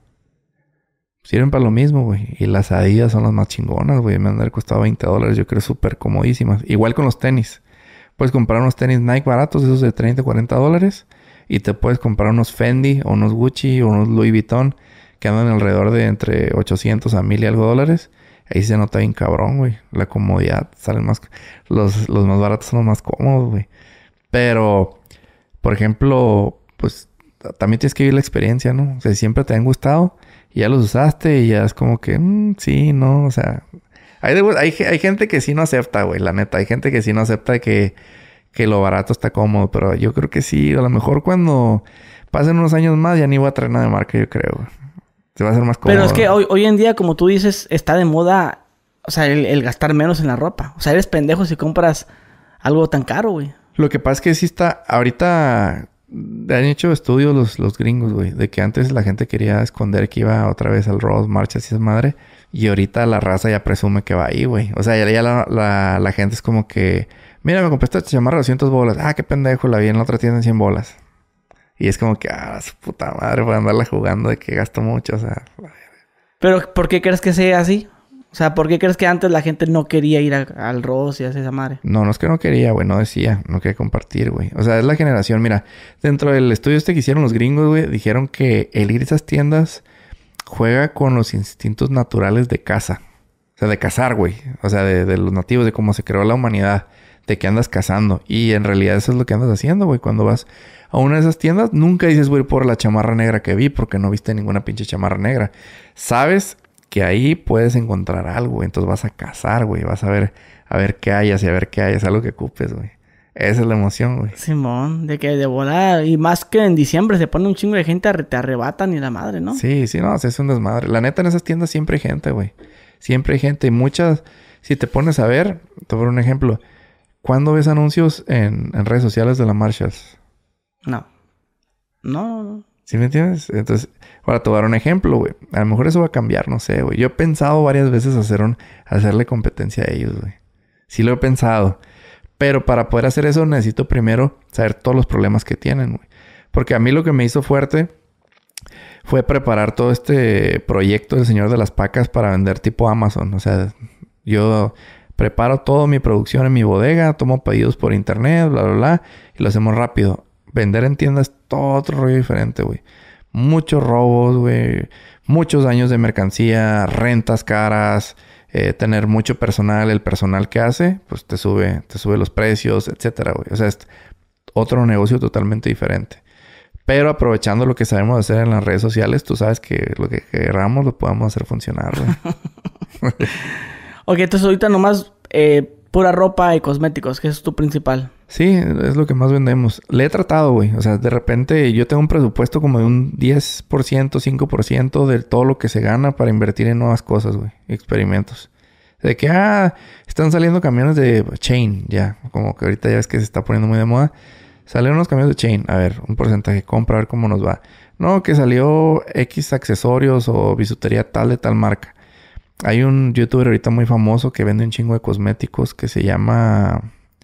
Sirven para lo mismo, güey. Y las Adidas son las más chingonas, güey. Me han de haber costado $20. Yo creo súper comodísimas. Igual con los tenis. Puedes comprar unos tenis Nike baratos, esos de $30, $40. Y te puedes comprar unos Fendi o unos Gucci o unos Louis Vuitton que andan alrededor de entre 800 a 1000 y algo $. Ahí se nota bien cabrón, güey. La comodidad. Salen más... Los más baratos son los más cómodos, güey. Pero... Por ejemplo, pues también tienes que vivir la experiencia, ¿no? O sea, siempre te han gustado y ya los usaste y ya es como que, sí, no, o sea... Hay gente que sí no acepta, güey, la neta. Hay gente que sí no acepta que lo barato está cómodo, pero yo creo que sí. A lo mejor cuando pasen unos años más ya ni voy a traer nada de marca, yo creo, güey. Se va a hacer más cómodo. Pero es que hoy en día, como tú dices, está de moda, o sea, el gastar menos en la ropa. O sea, eres pendejo si compras algo tan caro, güey. Lo que pasa es que sí está... Ahorita han hecho estudios los gringos, güey. De que antes la gente quería esconder que iba otra vez al Ross, marchas y esa madre. Y ahorita la raza ya presume que va ahí, güey. O sea, ya la gente es como que... Mira, me compré esta chamarra de $200. Qué pendejo. La vi en la otra tienda en $100. Y es como que... su puta madre. Voy a andarla jugando de que gasto mucho. O sea... Pero, ¿por qué crees que sea así? O sea, ¿por qué crees que antes la gente no quería ir al Ross y a esa madre? No es que no quería, güey. No decía. No quería compartir, güey. O sea, es la generación. Mira, dentro del estudio que hicieron los gringos, güey, dijeron que el ir a esas tiendas juega con los instintos naturales de caza. O sea, de cazar, güey. O sea, de los nativos, de cómo se creó la humanidad. De que andas cazando. Y en realidad eso es lo que andas haciendo, güey. Cuando vas a una de esas tiendas, nunca dices, güey, por la chamarra negra que vi. Porque no viste ninguna pinche chamarra negra. Sabes que ahí puedes encontrar algo. Entonces vas a cazar, güey. Vas a ver qué hayas y a ver qué hayas. Algo que ocupes, güey. Esa es la emoción, güey. Simón, de que de volada. Y más que en diciembre se pone un chingo de gente, te arrebatan y la madre, ¿no? Sí, no, es un desmadre. La neta, en esas tiendas siempre hay gente, güey. Siempre hay gente. Y muchas... Si te pones a ver... Te voy a dar un ejemplo. ¿Cuándo ves anuncios en redes sociales de la Marshalls? No. ¿Sí me entiendes? Entonces... Ahora te voy a dar un ejemplo, güey. A lo mejor eso va a cambiar, no sé, güey. Yo he pensado varias veces hacerle competencia a ellos, güey. Sí lo he pensado. Pero para poder hacer eso necesito primero saber todos los problemas que tienen, güey. Porque a mí lo que me hizo fuerte fue preparar todo este proyecto del Señor de las Pacas para vender tipo Amazon. O sea, yo preparo toda mi producción en mi bodega, tomo pedidos por internet, bla, bla, bla. Y lo hacemos rápido. Vender en tiendas es todo otro rollo diferente, güey. Muchos robos, güey. Muchos daños de mercancía. Rentas caras. Tener mucho personal. El personal que hace, pues te sube los precios, etcétera, güey. O sea, es otro negocio totalmente diferente. Pero aprovechando lo que sabemos hacer en las redes sociales, tú sabes que lo que queramos lo podemos hacer funcionar, güey. Ok, entonces ahorita nomás pura ropa y cosméticos, que es tu principal. Sí, es lo que más vendemos. Le he tratado, güey. O sea, de repente yo tengo un presupuesto como de un 10%, 5% de todo lo que se gana para invertir en nuevas cosas, güey. Experimentos. De que, están saliendo camiones de Chain, ya. Como que ahorita ya ves que se está poniendo muy de moda. Salieron unos camiones de Chain. A ver, un porcentaje. Compra, a ver cómo nos va. No, que salió X accesorios o bisutería tal de tal marca. Hay un youtuber ahorita muy famoso que vende un chingo de cosméticos que se llama...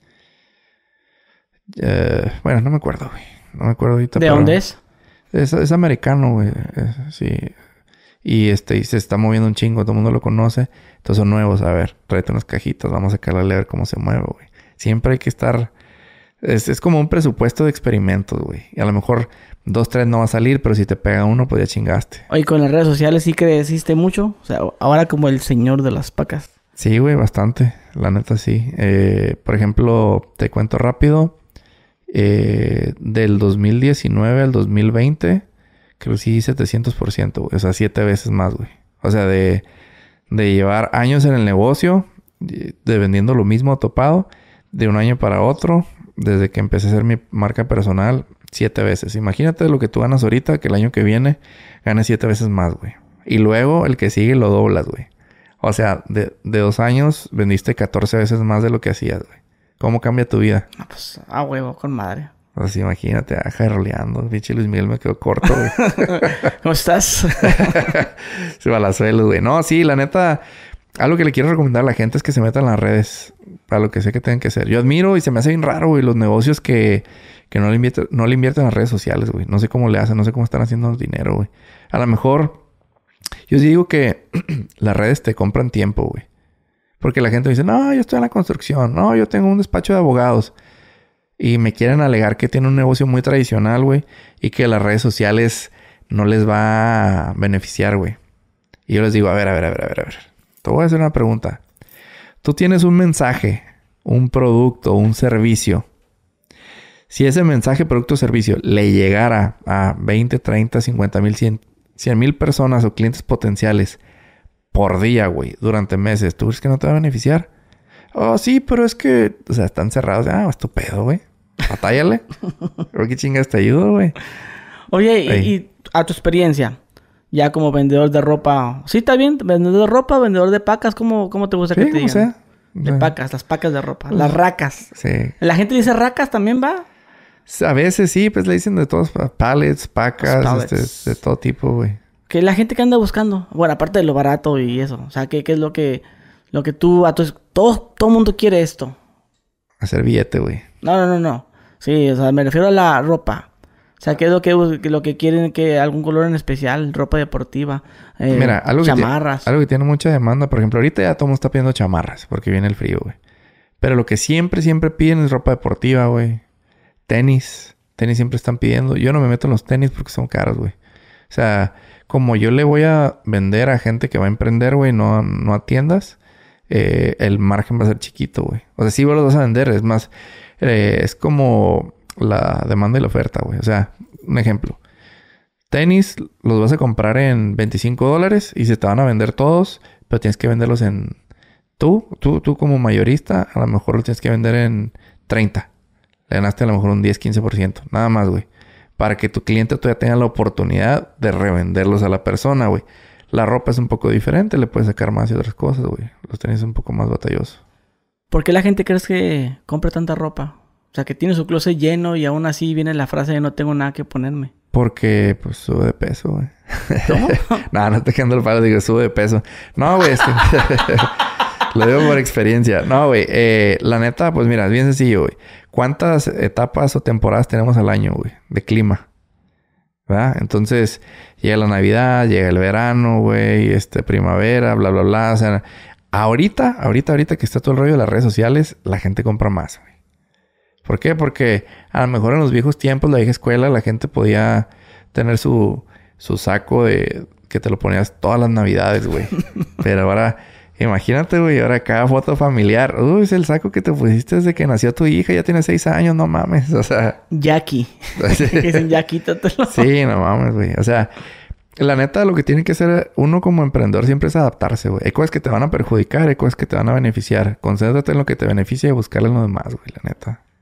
bueno, no me acuerdo, güey. No me acuerdo ahorita. ¿De dónde es? Es americano, güey. Sí. Y y se está moviendo un chingo. Todo el mundo lo conoce. Entonces son nuevos. A ver, tráete unas cajitas. Vamos a sacarle a ver cómo se mueve, güey. Siempre hay que estar... Es como un presupuesto de experimentos, güey. Y a lo mejor 2, 3 no va a salir. Pero si te pega uno, pues ya chingaste. Oye, con las redes sociales sí creciste mucho. O sea, ahora como el señor de las pacas. Sí, güey. Bastante. La neta, sí. Por ejemplo, te cuento rápido. Del 2019 al 2020 crecí 700%, güey. O sea, 7 veces más, güey. O sea, de llevar años en el negocio, de vendiendo lo mismo topado, de un año para otro, desde que empecé a hacer mi marca personal, 7 veces. Imagínate lo que tú ganas ahorita, que el año que viene ganes 7 veces más, güey. Y luego el que sigue lo doblas, güey. O sea, de 2 años vendiste 14 veces más de lo que hacías, güey. ¿Cómo cambia tu vida? Ah, pues, huevo, con madre. Pues imagínate, jarroleando. Pinche Luis Miguel me quedó corto, güey. ¿Cómo estás? Se balazuelos, güey. No, sí, la neta... Algo que le quiero recomendar a la gente es que se metan en las redes. Para lo que sé que tienen que hacer. Yo admiro y se me hace bien raro, güey. Los negocios que no le invierten en las redes sociales, güey. No sé cómo le hacen. No sé cómo están haciendo dinero, güey. A lo mejor... Yo sí digo que las redes te compran tiempo, güey. Porque la gente me dice, no, yo estoy en la construcción. No, yo tengo un despacho de abogados. Y me quieren alegar que tiene un negocio muy tradicional, güey. Y que las redes sociales no les va a beneficiar, güey. Y yo les digo, a ver. Te voy a hacer una pregunta. Tú tienes un mensaje, un producto, un servicio. Si ese mensaje, producto o servicio le llegara a 20, 30, 50 mil, 100 mil personas o clientes potenciales por día, güey, durante meses, ¿tú crees que no te va a beneficiar? Oh, sí, pero es que... O sea, están cerrados. Es tu pedo, güey. Batállale. ¿Por qué chingas te ayudo, güey? Oye, y a tu experiencia, ya como vendedor de ropa... Sí, está bien. Vendedor de ropa, vendedor de pacas. ¿Cómo te gusta que te digan? Sea. De pacas, las pacas de ropa. Las racas. Sí. ¿La gente dice racas también, va? A veces sí, pues le dicen de todos. Pallets, pacas, de todo tipo, güey. Que la gente que anda buscando. Bueno, aparte de lo barato y eso. O sea, ¿qué es lo que tú... Todo mundo quiere esto. Hacer billete, güey. No. Sí, o sea, me refiero a la ropa. O sea, ¿qué es lo que quieren? Que algún color en especial, ropa deportiva, mira, chamarras. Algo que tiene mucha demanda. Por ejemplo, ahorita ya todo el mundo está pidiendo chamarras porque viene el frío, güey. Pero lo que siempre piden es ropa deportiva, güey. Tenis siempre están pidiendo. Yo no me meto en los tenis porque son caros, güey. O sea, como yo le voy a vender a gente que va a emprender, güey, no a tiendas, el margen va a ser chiquito, güey. O sea, sí vos los vas a vender. Es más, es como la demanda y la oferta, güey. O sea, un ejemplo. Tenis los vas a comprar en $25 y se te van a vender todos, pero tienes que venderlos en... Tú como mayorista, a lo mejor los tienes que vender en 30. Le ganaste a lo mejor un 10-15%. Nada más, güey. Para que tu cliente todavía tenga la oportunidad de revenderlos a la persona, güey. La ropa es un poco diferente. Le puedes sacar más y otras cosas, güey. Los tenis un poco más batalloso. ¿Por qué la gente crees que compra tanta ropa? O sea, que tiene su closet lleno y aún así viene la frase de no tengo nada que ponerme. Porque, pues, sube de peso, güey. ¿Cómo? No te quedando el palo. Digo, sube de peso. No, güey. Lo digo por experiencia. No, güey. La neta, pues mira, es bien sencillo, güey. ¿Cuántas etapas o temporadas tenemos al año, güey? De clima. ¿Verdad? Entonces, llega la Navidad, llega el verano, güey. Primavera, bla, bla, bla. O sea, ahorita que está todo el rollo de las redes sociales, la gente compra más, güey. ¿Por qué? Porque a lo mejor en los viejos tiempos, la vieja escuela, la gente podía tener su saco de... que te lo ponías todas las Navidades, güey. Pero ahora... Imagínate, güey, ahora cada foto familiar. Es el saco que te pusiste desde que nació tu hija. Ya tiene 6 años, no mames. O sea... Jackie. Dicen Jackie, quítatelo. Sí, no mames, güey. O sea, la neta, lo que tiene que hacer uno como emprendedor siempre es adaptarse, güey. Hay cosas que te van a perjudicar, hay cosas que te van a beneficiar. Concéntrate en lo que te beneficia y buscarle en lo demás, güey, la neta.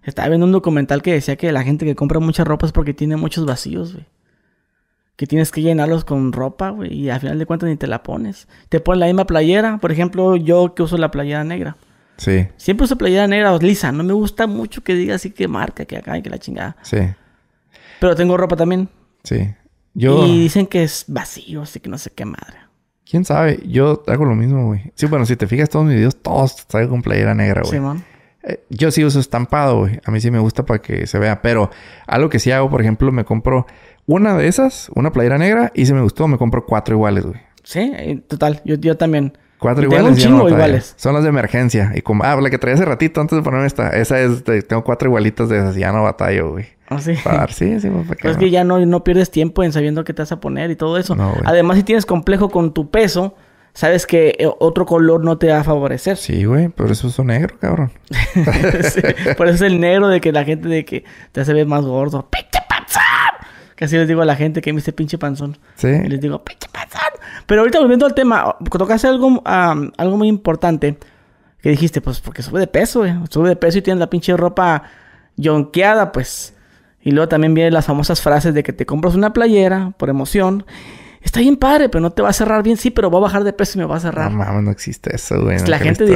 Estaba viendo un documental que decía que la gente que compra mucha ropa es porque tiene muchos vacíos, güey. Que tienes que llenarlos con ropa, güey. Y al final de cuentas ni te la pones. Te pones la misma playera. Por ejemplo, yo que uso la playera negra. Sí. Siempre uso playera negra o lisa. No me gusta mucho que diga así que marca, que acá y que la chingada. Sí. Pero tengo ropa también. Sí. Y dicen que es vacío, así que no sé qué madre. ¿Quién sabe? Yo hago lo mismo, güey. Sí, bueno, si te fijas todos mis videos, todos traigo con playera negra, güey. Sí, man. Yo sí uso estampado, güey. A mí sí me gusta para que se vea. Pero algo que sí hago, por ejemplo, me compro una de esas, una playera negra, y si me gustó, me compro 4 iguales, güey. Sí, total. Yo también. 4 tengo iguales. un chingo iguales. Son las de emergencia. Y como, la que traía hace ratito antes de ponerme esta. Esa es tengo 4 igualitas de esas. Ya no batallo, güey. ¿Ah, sí? Sí, pues, para Pues es que ya no pierdes tiempo en sabiendo qué te vas a poner y todo eso. No, güey. Además, si tienes complejo con tu peso, sabes que otro color no te va a favorecer. Sí, güey. Por eso uso negro, cabrón. Sí, por eso es el negro de que la gente de que te hace ver más gordo. ¡Pinche panzón! Que así les digo a la gente que me dice pinche panzón. Sí. Y les digo, pinche panzón. Pero ahorita volviendo al tema, tocaste algo muy importante. Que dijiste, pues porque sube de peso, güey. Sube de peso y tienes la pinche ropa yonqueada, pues. Y luego también vienen las famosas frases de que te compras una playera por emoción. Está bien padre, pero no te va a cerrar bien. Sí, pero va a bajar de peso y me va a cerrar. No mames, no existe eso, güey. Es la gente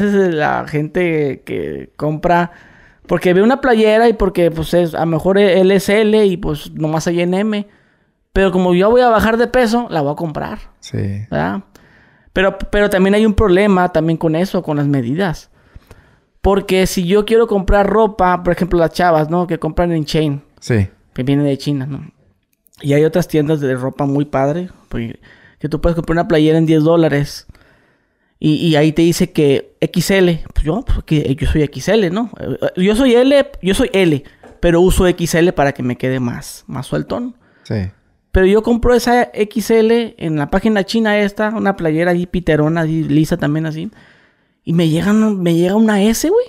que compra porque ve una playera y porque pues a lo mejor él es L y pues nomás hay en M. Pero como yo voy a bajar de peso, la voy a comprar. Sí. ¿Verdad? Pero también hay un problema también con eso, con las medidas. Porque si yo quiero comprar ropa, por ejemplo las chavas, ¿no? Que compran en Chain. Sí. Que viene de China, ¿no? Y hay otras tiendas de ropa muy padre. Que tú puedes comprar una playera en $10. Y ahí te dice que XL. Pues yo soy XL, ¿no? Yo soy L, pero uso XL para que me quede más sueltón. Sí. Pero yo compro esa XL en la página china esta, una playera ahí piterona, ahí lisa también así. Y me llega una S, güey.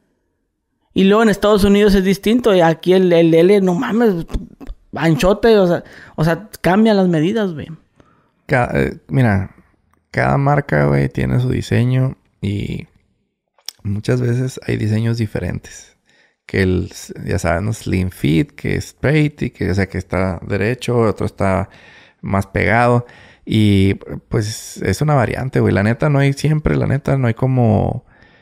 Y luego en Estados Unidos es distinto. Y aquí el L, no mames, anchote, o sea, cambian las medidas, güey. Mira, cada marca, güey, tiene su diseño y muchas veces hay diseños diferentes. Que ya saben, slim fit, que es straight y que, o sea, que está derecho, otro está más pegado. Y pues es una variante, güey. La neta no hay como...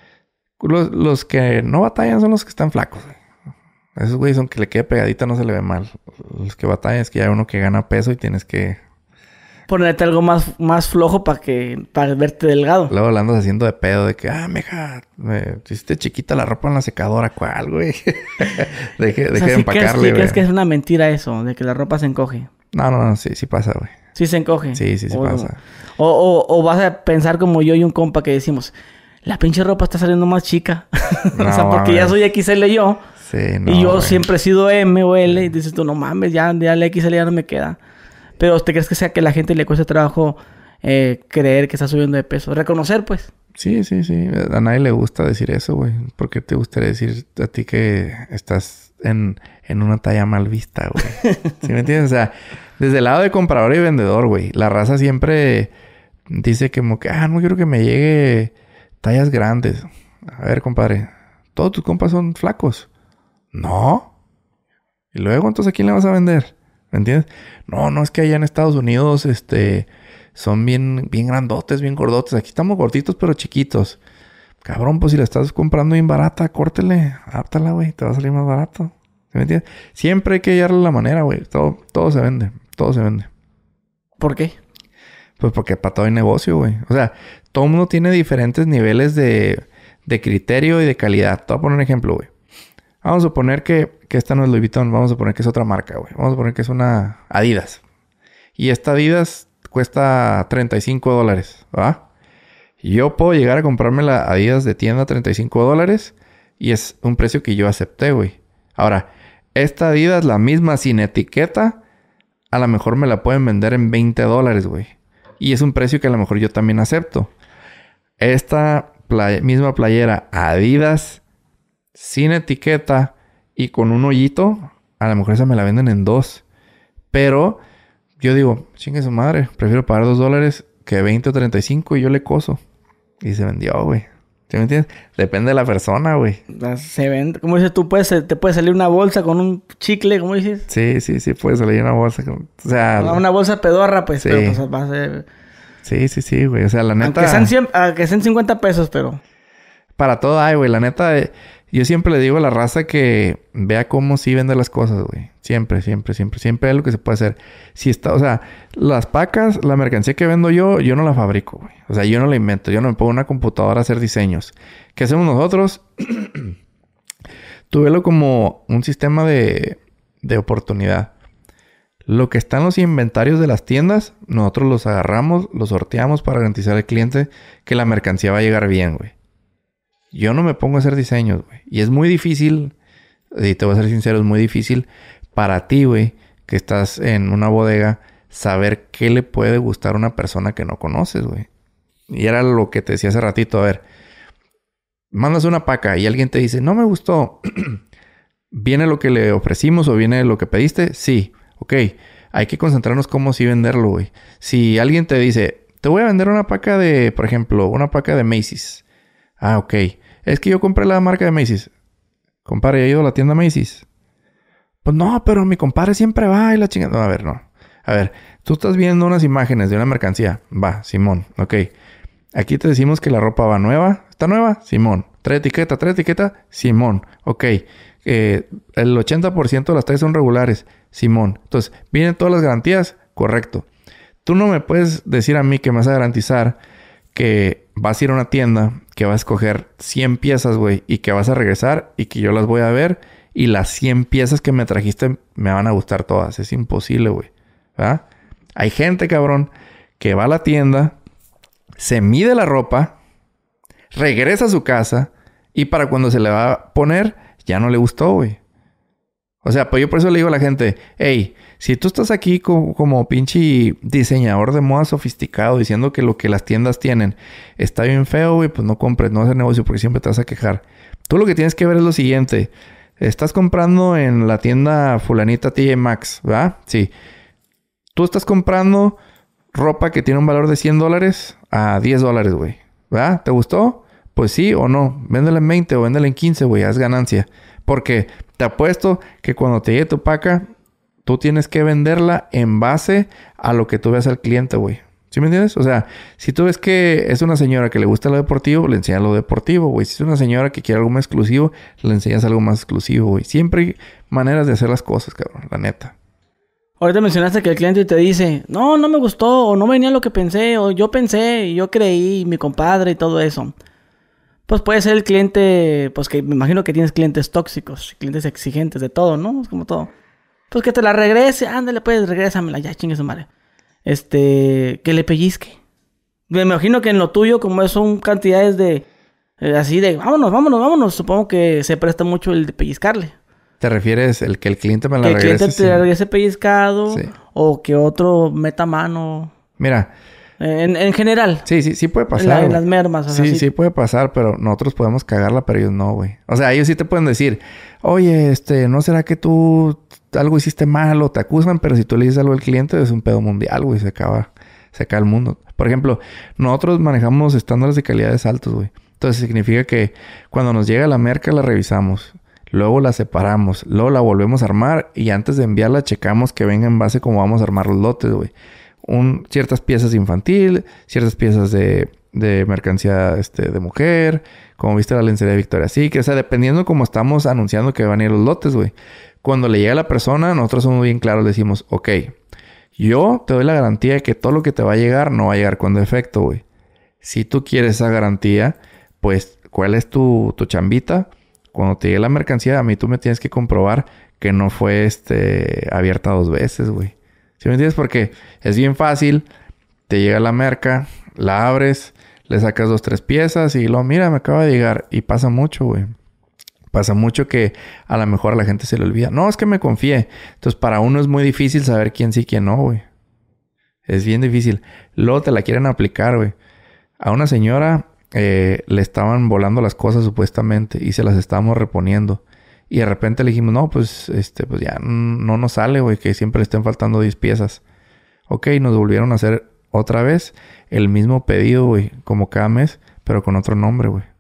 Los que no batallan son los que están flacos, güey. Esos güeyes, aunque le quede pegadita, no se le ve mal. Los que batallan es que ya hay uno que gana peso y tienes que... ponerte algo más flojo para verte delgado. Luego lo andas haciendo de pedo de que... meja, me hiciste chiquita la ropa en la secadora. ¿Cuál, güey? deje de empacarle, güey. ¿Crees que es una mentira eso? De que la ropa se encoge. No. Sí pasa, güey. Sí se encoge. Sí pasa. O vas a pensar como yo y un compa que decimos... la pinche ropa está saliendo más chica. No, o sea, porque ya soy XL yo. Sí, no. Y yo güey. siempre he sido M o L. Y dices tú, no mames, ya la XL ya no me queda. Pero ¿te crees que sea que a la gente le cuesta trabajo creer que está subiendo de peso? Reconocer, pues. Sí. A nadie le gusta decir eso, güey. ¿Por qué te gustaría decir a ti que estás en una talla mal vista, güey? ¿Sí me entiendes? O sea, desde el lado de comprador y vendedor, güey. La raza siempre dice como que... no quiero que me llegue tallas grandes. A ver, compadre. ¿Todos tus compas son flacos? No. ¿Y luego entonces a quién le vas a vender? ¿Me entiendes? No, es que allá en Estados Unidos, son bien grandotes, bien gordotes. Aquí estamos gorditos, pero chiquitos. Cabrón, pues si la estás comprando bien barata, córtele. Áptala, güey. Te va a salir más barato. ¿Sí me entiendes? Siempre hay que hallarle la manera, güey. Todo se vende. Todo se vende. ¿Por qué? Pues porque para todo hay negocio, güey. O sea, todo el mundo tiene diferentes niveles de criterio y de calidad. Te voy a poner un ejemplo, güey. Vamos a suponer que esta no es Louis Vuitton. Vamos a poner que es otra marca, güey. Vamos a poner que es una Adidas. Y esta Adidas cuesta $35, ¿va? Y yo puedo llegar a comprarme la Adidas de tienda a $35 y es un precio que yo acepté, güey. Ahora, esta Adidas, la misma sin etiqueta, a lo mejor me la pueden vender en $20, güey. Y es un precio que a lo mejor yo también acepto. Esta misma playera Adidas sin etiqueta y con un hoyito, a lo mejor esa me la venden en $2. Pero yo digo, chingue su madre, prefiero pagar $2 que 20 o 35 y yo le coso. Y se vendió, güey. ¿Sí ¿Sí me entiendes? Depende de la persona, güey. Se vende. Como dices tú, te puede salir una bolsa con un chicle, ¿cómo dices? Sí, puede salir una bolsa. O sea... Una bolsa pedorra, pues. Sí. Pero pues va a ser... Sí, güey. O sea, la neta... Aunque sean 50 pesos, pero... Para todo hay, güey. La neta... Yo siempre le digo a la raza que vea cómo sí vende las cosas, güey. Siempre es lo que se puede hacer. Si está... O sea, las pacas, la mercancía que vendo yo no la fabrico, güey. O sea, yo no la invento. Yo no me pongo en una computadora a hacer diseños. ¿Qué hacemos nosotros? Tú velo como un sistema de oportunidad. Lo que está en los inventarios de las tiendas, nosotros los agarramos, los sorteamos para garantizar al cliente que la mercancía va a llegar bien, güey. Yo no me pongo a hacer diseños, güey. Y es muy difícil, y te voy a ser sincero, es muy difícil para ti, güey, que estás en una bodega, saber qué le puede gustar a una persona que no conoces, güey. Y era lo que te decía hace ratito. A ver, mandas una paca y alguien te dice, no me gustó. ¿Viene lo que le ofrecimos o viene lo que pediste? Sí. Ok. Hay que concentrarnos cómo sí venderlo, güey. Si alguien te dice, te voy a vender una paca de, por ejemplo, una paca de Macy's. Ah, ok. Es que yo compré la marca de Macy's. Compadre, ¿ya ha ido a la tienda Macy's? Pues no, pero mi compadre siempre va y la chingada. No, a ver, no. A ver, tú estás viendo unas imágenes de una mercancía. Va, Simón. Ok. Aquí te decimos que la ropa va nueva. ¿Está nueva? Simón. ¿Trae etiqueta? Simón. Ok. El 80% de las tallas son regulares. Simón. Entonces, ¿vienen todas las garantías? Correcto. Tú no me puedes decir a mí que me vas a garantizar que vas a ir a una tienda, que vas a escoger 100 piezas, güey, y que vas a regresar y que yo las voy a ver y las 100 piezas que me trajiste me van a gustar todas. Es imposible, güey. ¿Verdad? Hay gente, cabrón, que va a la tienda, se mide la ropa, regresa a su casa y para cuando se le va a poner, ya no le gustó, güey. O sea, pues yo por eso le digo a la gente, hey, si tú estás aquí como pinche diseñador de moda sofisticado diciendo que lo que las tiendas tienen está bien feo, güey, pues no compres, no hagas negocio porque siempre te vas a quejar. Tú lo que tienes que ver es lo siguiente. Estás comprando en la tienda fulanita TJ Maxx, ¿verdad? Sí. Tú estás comprando ropa que tiene un valor de $100 a $10, güey. ¿Verdad? ¿Te gustó? Pues sí o no. Véndela en 20 o véndela en 15, güey. Haz ganancia. Porque te apuesto que cuando te llegue tu paca, tú tienes que venderla en base a lo que tú veas al cliente, güey. ¿Sí me entiendes? O sea, si tú ves que es una señora que le gusta lo deportivo, le enseñas lo deportivo, güey. Si es una señora que quiere algo más exclusivo, le enseñas algo más exclusivo, güey. Siempre hay maneras de hacer las cosas, cabrón. La neta. Ahorita mencionaste que el cliente te dice, no me gustó, o no venía lo que pensé, o yo pensé, y yo creí, y mi compadre y todo eso. Pues puede ser el cliente, pues que me imagino que tienes clientes tóxicos, clientes exigentes de todo, ¿no? Es como todo. Pues que te la regrese, ándale pues, regrésamela, ya chingue su madre. Que le pellizque. Me imagino que en lo tuyo, como son cantidades de, así de, vámonos, supongo que se presta mucho el de pellizcarle. ¿Te refieres el que el cliente me la regrese? Que el cliente te regrese pellizcado, sí. O que otro meta mano. Mira. En general. Sí puede pasar. En las mermas. O sea, sí puede pasar, pero nosotros podemos cagarla, pero ellos no, güey. O sea, ellos sí te pueden decir, oye, ¿no será que tú algo hiciste mal o te acusan? Pero si tú le dices algo al cliente, es un pedo mundial, güey. Se acaba el mundo. Por ejemplo, nosotros manejamos estándares de calidades altos, güey. Entonces significa que cuando nos llega la merca, la revisamos. Luego la separamos. Luego la volvemos a armar. Y antes de enviarla, checamos que venga en base como vamos a armar los lotes, güey. Ciertas piezas infantil, ciertas piezas de mercancía de mujer, como viste la lencería de Victoria's Secret, o sea, dependiendo cómo estamos anunciando que van a ir los lotes, güey. Cuando le llega a la persona, nosotros somos bien claros, le decimos, ok, yo te doy la garantía de que todo lo que te va a llegar no va a llegar con defecto, güey. Si tú quieres esa garantía, pues, ¿cuál es tu chambita? Cuando te llegue la mercancía, a mí tú me tienes que comprobar que no fue abierta 2 veces, güey. ¿Sí me entiendes? Porque es bien fácil. Te llega la merca, la abres, le sacas 2, 3 piezas y luego, mira, me acaba de llegar. Y pasa mucho, güey. Pasa mucho que a lo mejor a la gente se le olvida. No, es que me confié. Entonces, para uno es muy difícil saber quién sí y quién no, güey. Es bien difícil. Luego te la quieren aplicar, güey. A una señora le estaban volando las cosas supuestamente y se las estábamos reponiendo. Y de repente le dijimos, no, pues ya no nos sale, güey, que siempre le estén faltando 10 piezas. Ok, nos volvieron a hacer otra vez el mismo pedido, güey, como cada mes, pero con otro nombre, güey.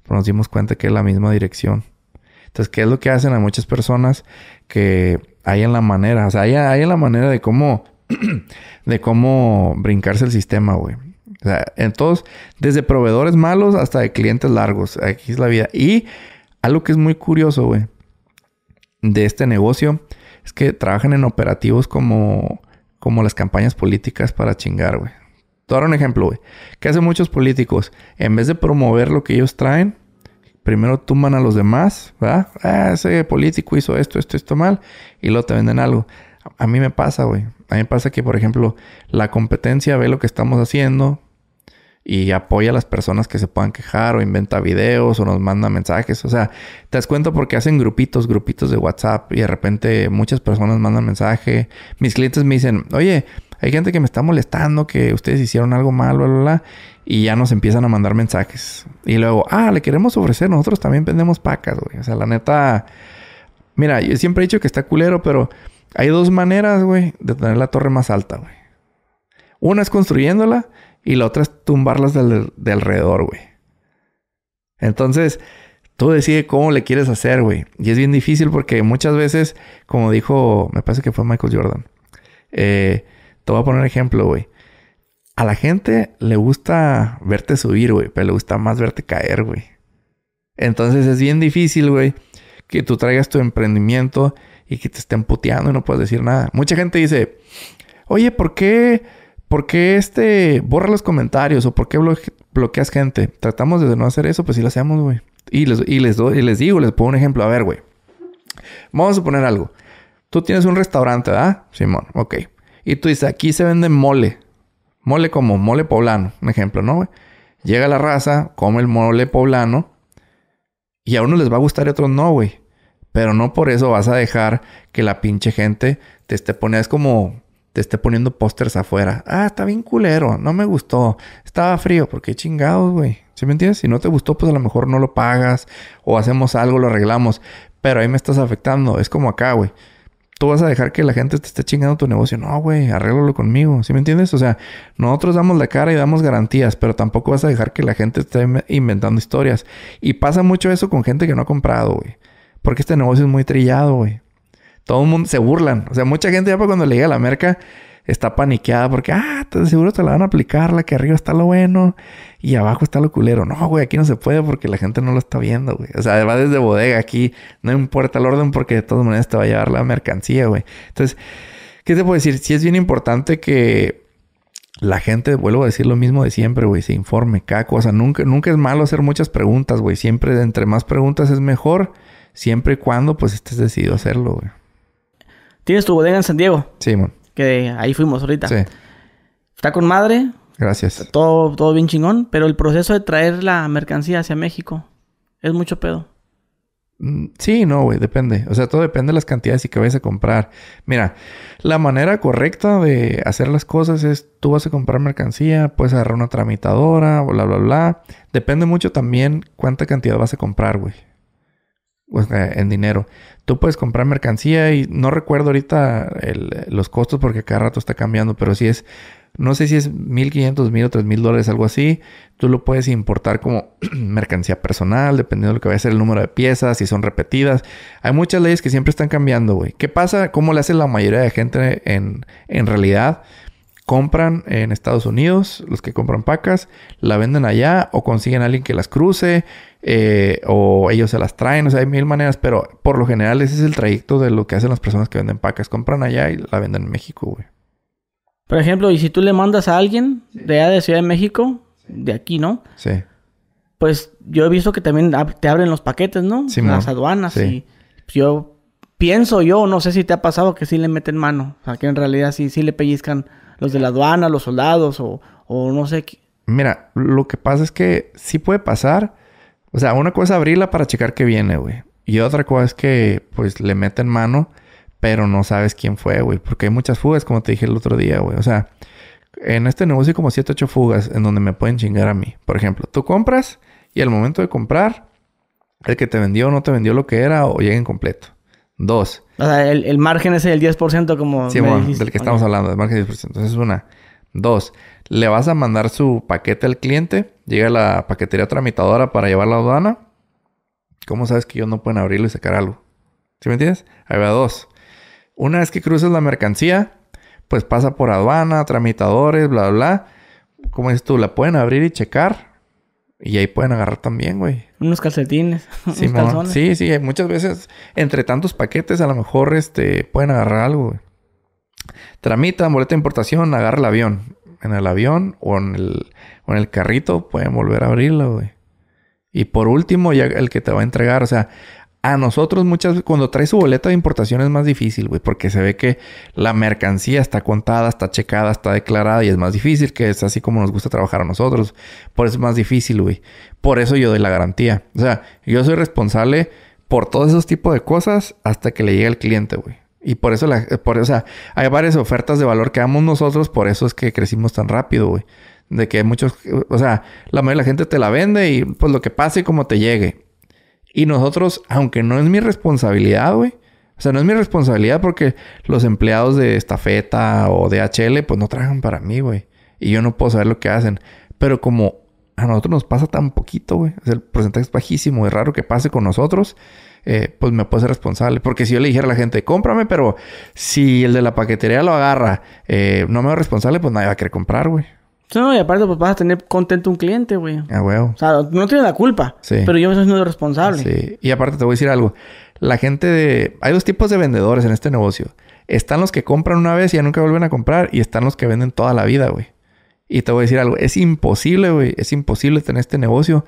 Pero nos dimos cuenta que es la misma dirección. Entonces, ¿qué es lo que hacen a muchas personas? Que hay en la manera, o sea, hay en la manera de cómo, de cómo brincarse el sistema, güey. O sea, en todos, desde proveedores malos hasta de clientes largos. Aquí es la vida. Y algo que es muy curioso, güey, de este negocio, es que trabajan en operativos como las campañas políticas para chingar, güey. Te voy a dar un ejemplo, güey. ¿Qué hacen muchos políticos? En vez de promover lo que ellos traen, primero tumban a los demás, ¿verdad? Ese político hizo esto mal. Y luego te venden algo. A mí me pasa, güey. A mí me pasa que, por ejemplo, la competencia ve lo que estamos haciendo y apoya a las personas que se puedan quejar o inventa videos o nos manda mensajes. O sea, te das cuenta porque hacen grupitos de WhatsApp y de repente muchas personas mandan mensaje. Mis clientes me dicen, oye, hay gente que me está molestando que ustedes hicieron algo mal, bla, bla, bla. Y ya nos empiezan a mandar mensajes. Y luego, le queremos ofrecer, nosotros también vendemos pacas, güey. O sea, la neta... Mira, yo siempre he dicho que está culero, pero hay dos maneras, güey, de tener la torre más alta, güey. Una es construyéndola y la otra es tumbarlas de alrededor, güey. Entonces, tú decides cómo le quieres hacer, güey. Y es bien difícil porque muchas veces, como dijo, me parece que fue Michael Jordan. Te voy a poner un ejemplo, güey. A la gente le gusta verte subir, güey. Pero le gusta más verte caer, güey. Entonces es bien difícil, güey, que tú traigas tu emprendimiento y que te estén puteando y no puedes decir nada. Mucha gente dice, oye, ¿por qué borra los comentarios? ¿O por qué bloqueas gente? Tratamos de no hacer eso, pues sí lo hacemos, güey. Y les pongo un ejemplo. A ver, güey. Vamos a suponer algo. Tú tienes un restaurante, ¿verdad? Simón, ok. Y tú dices, aquí se vende mole. Mole como mole poblano. Un ejemplo, ¿no, güey? Llega la raza, come el mole poblano. Y a unos les va a gustar y a otros no, güey. Pero no por eso vas a dejar que la pinche gente te esté poniendo... Es como te esté poniendo pósters afuera. Está bien culero. No me gustó. Estaba frío. ¿Por qué chingados, güey? ¿Sí me entiendes? Si no te gustó, pues a lo mejor no lo pagas. O hacemos algo, lo arreglamos. Pero ahí me estás afectando. Es como acá, güey. Tú vas a dejar que la gente te esté chingando tu negocio. No, güey. Arréglalo conmigo. ¿Sí me entiendes? O sea, nosotros damos la cara y damos garantías. Pero tampoco vas a dejar que la gente esté inventando historias. Y pasa mucho eso con gente que no ha comprado, güey. Porque este negocio es muy trillado, güey. Todo el mundo se burlan. O sea, mucha gente ya para cuando le llega la merca está paniqueada porque, seguro te la van a aplicar. La que arriba está lo bueno y abajo está lo culero. No, güey, aquí no se puede porque la gente no lo está viendo, güey. O sea, va desde bodega aquí. No importa el orden porque de todas maneras te va a llevar la mercancía, güey. Entonces, ¿qué te puedo decir? Sí es bien importante que la gente, vuelvo a decir lo mismo de siempre, güey, se informe cada cosa. Nunca es malo hacer muchas preguntas, güey. Siempre, entre más preguntas es mejor. Siempre y cuando, pues, estés decidido a hacerlo, güey. ¿Tienes tu bodega en San Diego? Sí, man. Que ahí fuimos ahorita. Sí. Está con madre. Gracias. Todo bien chingón. Pero el proceso de traer la mercancía hacia México es mucho pedo. Sí, no, güey. Depende. O sea, todo depende de las cantidades y que vayas a comprar. Mira, la manera correcta de hacer las cosas es... Tú vas a comprar mercancía, puedes agarrar una tramitadora, bla, bla, bla. Depende mucho también cuánta cantidad vas a comprar, güey. O sea, en dinero. Tú puedes comprar mercancía y no recuerdo ahorita los costos porque cada rato está cambiando, pero si es, no sé si es $1,500, $1,000 o $3,000, algo así, tú lo puedes importar como mercancía personal, dependiendo de lo que vaya a ser el número de piezas, si son repetidas. Hay muchas leyes que siempre están cambiando, güey. ¿Qué pasa? ¿Cómo le hace la mayoría de gente en realidad? Compran en Estados Unidos, los que compran pacas, la venden allá o consiguen a alguien que las cruce o ellos se las traen. O sea, hay mil maneras, pero por lo general ese es el trayecto de lo que hacen las personas que venden pacas. Compran allá y la venden en México, güey. Por ejemplo, y si tú le mandas a alguien de allá de Ciudad de México, de aquí, ¿no? Sí. Pues yo he visto que también te abren los paquetes, ¿no? Sí, las aduanas. Sí. Y yo pienso, no sé si te ha pasado que sí le meten mano. O sea, que en realidad sí le pellizcan los de la aduana, los soldados o no sé qué. Mira, lo que pasa es que sí puede pasar. O sea, una cosa es abrirla para checar que viene, güey. Y otra cosa es que, pues, le meten mano, pero no sabes quién fue, güey. Porque hay muchas fugas, como te dije el otro día, güey. O sea, en este negocio hay como 7, 8 fugas en donde me pueden chingar a mí. Por ejemplo, tú compras y al momento de comprar, el que te vendió no te vendió lo que era o llega incompleto. 2. O sea, el margen es el 10% como sí, me bueno, dijiste. del que estamos hablando, del margen del 10%. Entonces es una. 2. Le vas a mandar su paquete al cliente. Llega la paquetería tramitadora para llevar a la aduana. ¿Cómo sabes que ellos no pueden abrirlo y sacar algo? ¿Sí me entiendes? Ahí va 2. Una vez que cruces la mercancía, pues pasa por aduana, tramitadores, bla, bla, bla. Como dices tú, la pueden abrir y checar. Y ahí pueden agarrar también, güey. Unos calcetines, Sí, unos calzones. sí. Muchas veces, entre tantos paquetes, a lo mejor pueden agarrar algo, güey. Tramitan, boleta de importación, agarra el avión. En el avión o en el carrito pueden volver a abrirlo, güey. Y por último, ya el que te va a entregar, o sea, a nosotros muchas veces, cuando traes su boleta de importación es más difícil, güey, porque se ve que la mercancía está contada, está checada, está declarada y es más difícil, que es así como nos gusta trabajar a nosotros. Por eso es más difícil, güey. Por eso yo doy la garantía. O sea, yo soy responsable por todos esos tipos de cosas hasta que le llegue al cliente, güey. Y por eso, o sea, hay varias ofertas de valor que damos nosotros, por eso es que crecimos tan rápido, güey. De que muchos, o sea, la mayoría de la gente te la vende y pues lo que pase como te llegue. Y nosotros, aunque no es mi responsabilidad, güey. O sea, no es mi responsabilidad porque los empleados de Estafeta o de HL, pues no trabajan para mí, güey. Y yo no puedo saber lo que hacen. Pero como a nosotros nos pasa tan poquito, güey. O sea, el porcentaje es bajísimo. Es raro que pase con nosotros. Pues me puedo ser responsable. Porque si yo le dijera a la gente, cómprame, pero si el de la paquetería lo agarra, no me hago responsable, pues nadie va a querer comprar, güey. No, y aparte pues vas a tener contento un cliente, güey. Ah, güey. O sea, no tiene la culpa. Sí. Pero yo me estoy siendo responsable. Sí. Y aparte te voy a decir algo. La gente hay 2 tipos de vendedores en este negocio. Están los que compran una vez y ya nunca vuelven a comprar. Y están los que venden toda la vida, güey. Y te voy a decir algo. Es imposible, güey. Es imposible tener este negocio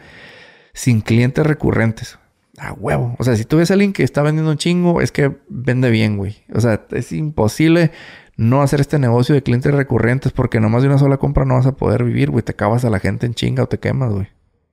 sin clientes recurrentes. A huevo. O sea, si tú ves a alguien que está vendiendo un chingo, es que vende bien, güey. O sea, es imposible no hacer este negocio de clientes recurrentes porque nomás de una sola compra no vas a poder vivir, güey. Te acabas a la gente en chinga o te quemas, güey.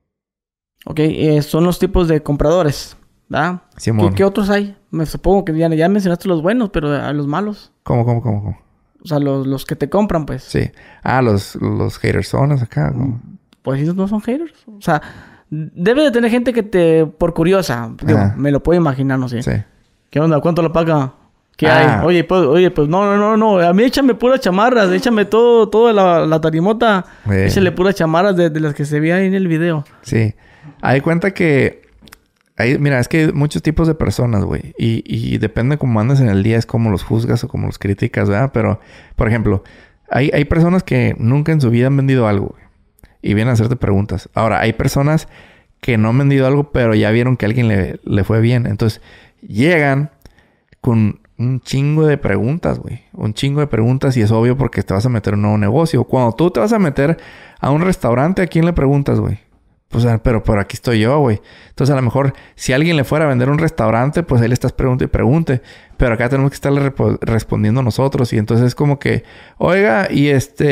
Ok, son los tipos de compradores, ¿verdad? Simón. ¿Qué otros hay? Me supongo que ya mencionaste los buenos, pero a los malos. ¿Cómo? O sea, los que te compran, pues. Sí. Ah, los hatersones acá, ¿no? Pues ellos no son haters. O sea, debe de tener gente que por curiosa. Digo, me lo puedo imaginar, no sé. Sí. ¿Qué onda? ¿Cuánto lo paga? ¿Qué hay? Oye, pues no. A mí échame puras chamarras. Échame toda la tarimota. Échale puras chamarras de las que se veía ahí en el video. Sí. Hay cuenta que... mira, es que hay muchos tipos de personas, güey. Y depende cómo andas en el día. Es como los juzgas o como los criticas, ¿verdad? Pero, por ejemplo, hay personas que nunca en su vida han vendido algo, güey. Y vienen a hacerte preguntas. Ahora, hay personas que no han vendido algo, pero ya vieron que a alguien le fue bien. Entonces, llegan con un chingo de preguntas, güey. Un chingo de preguntas y es obvio porque te vas a meter en un nuevo negocio. Cuando tú te vas a meter a un restaurante, ¿a quién le preguntas, güey? Pues, pero por aquí estoy yo, güey. Entonces, a lo mejor, si alguien le fuera a vender un restaurante, pues ahí le estás preguntando y pregunte. Pero acá tenemos que estarle respondiendo nosotros. Y entonces es como que, oiga, ¿y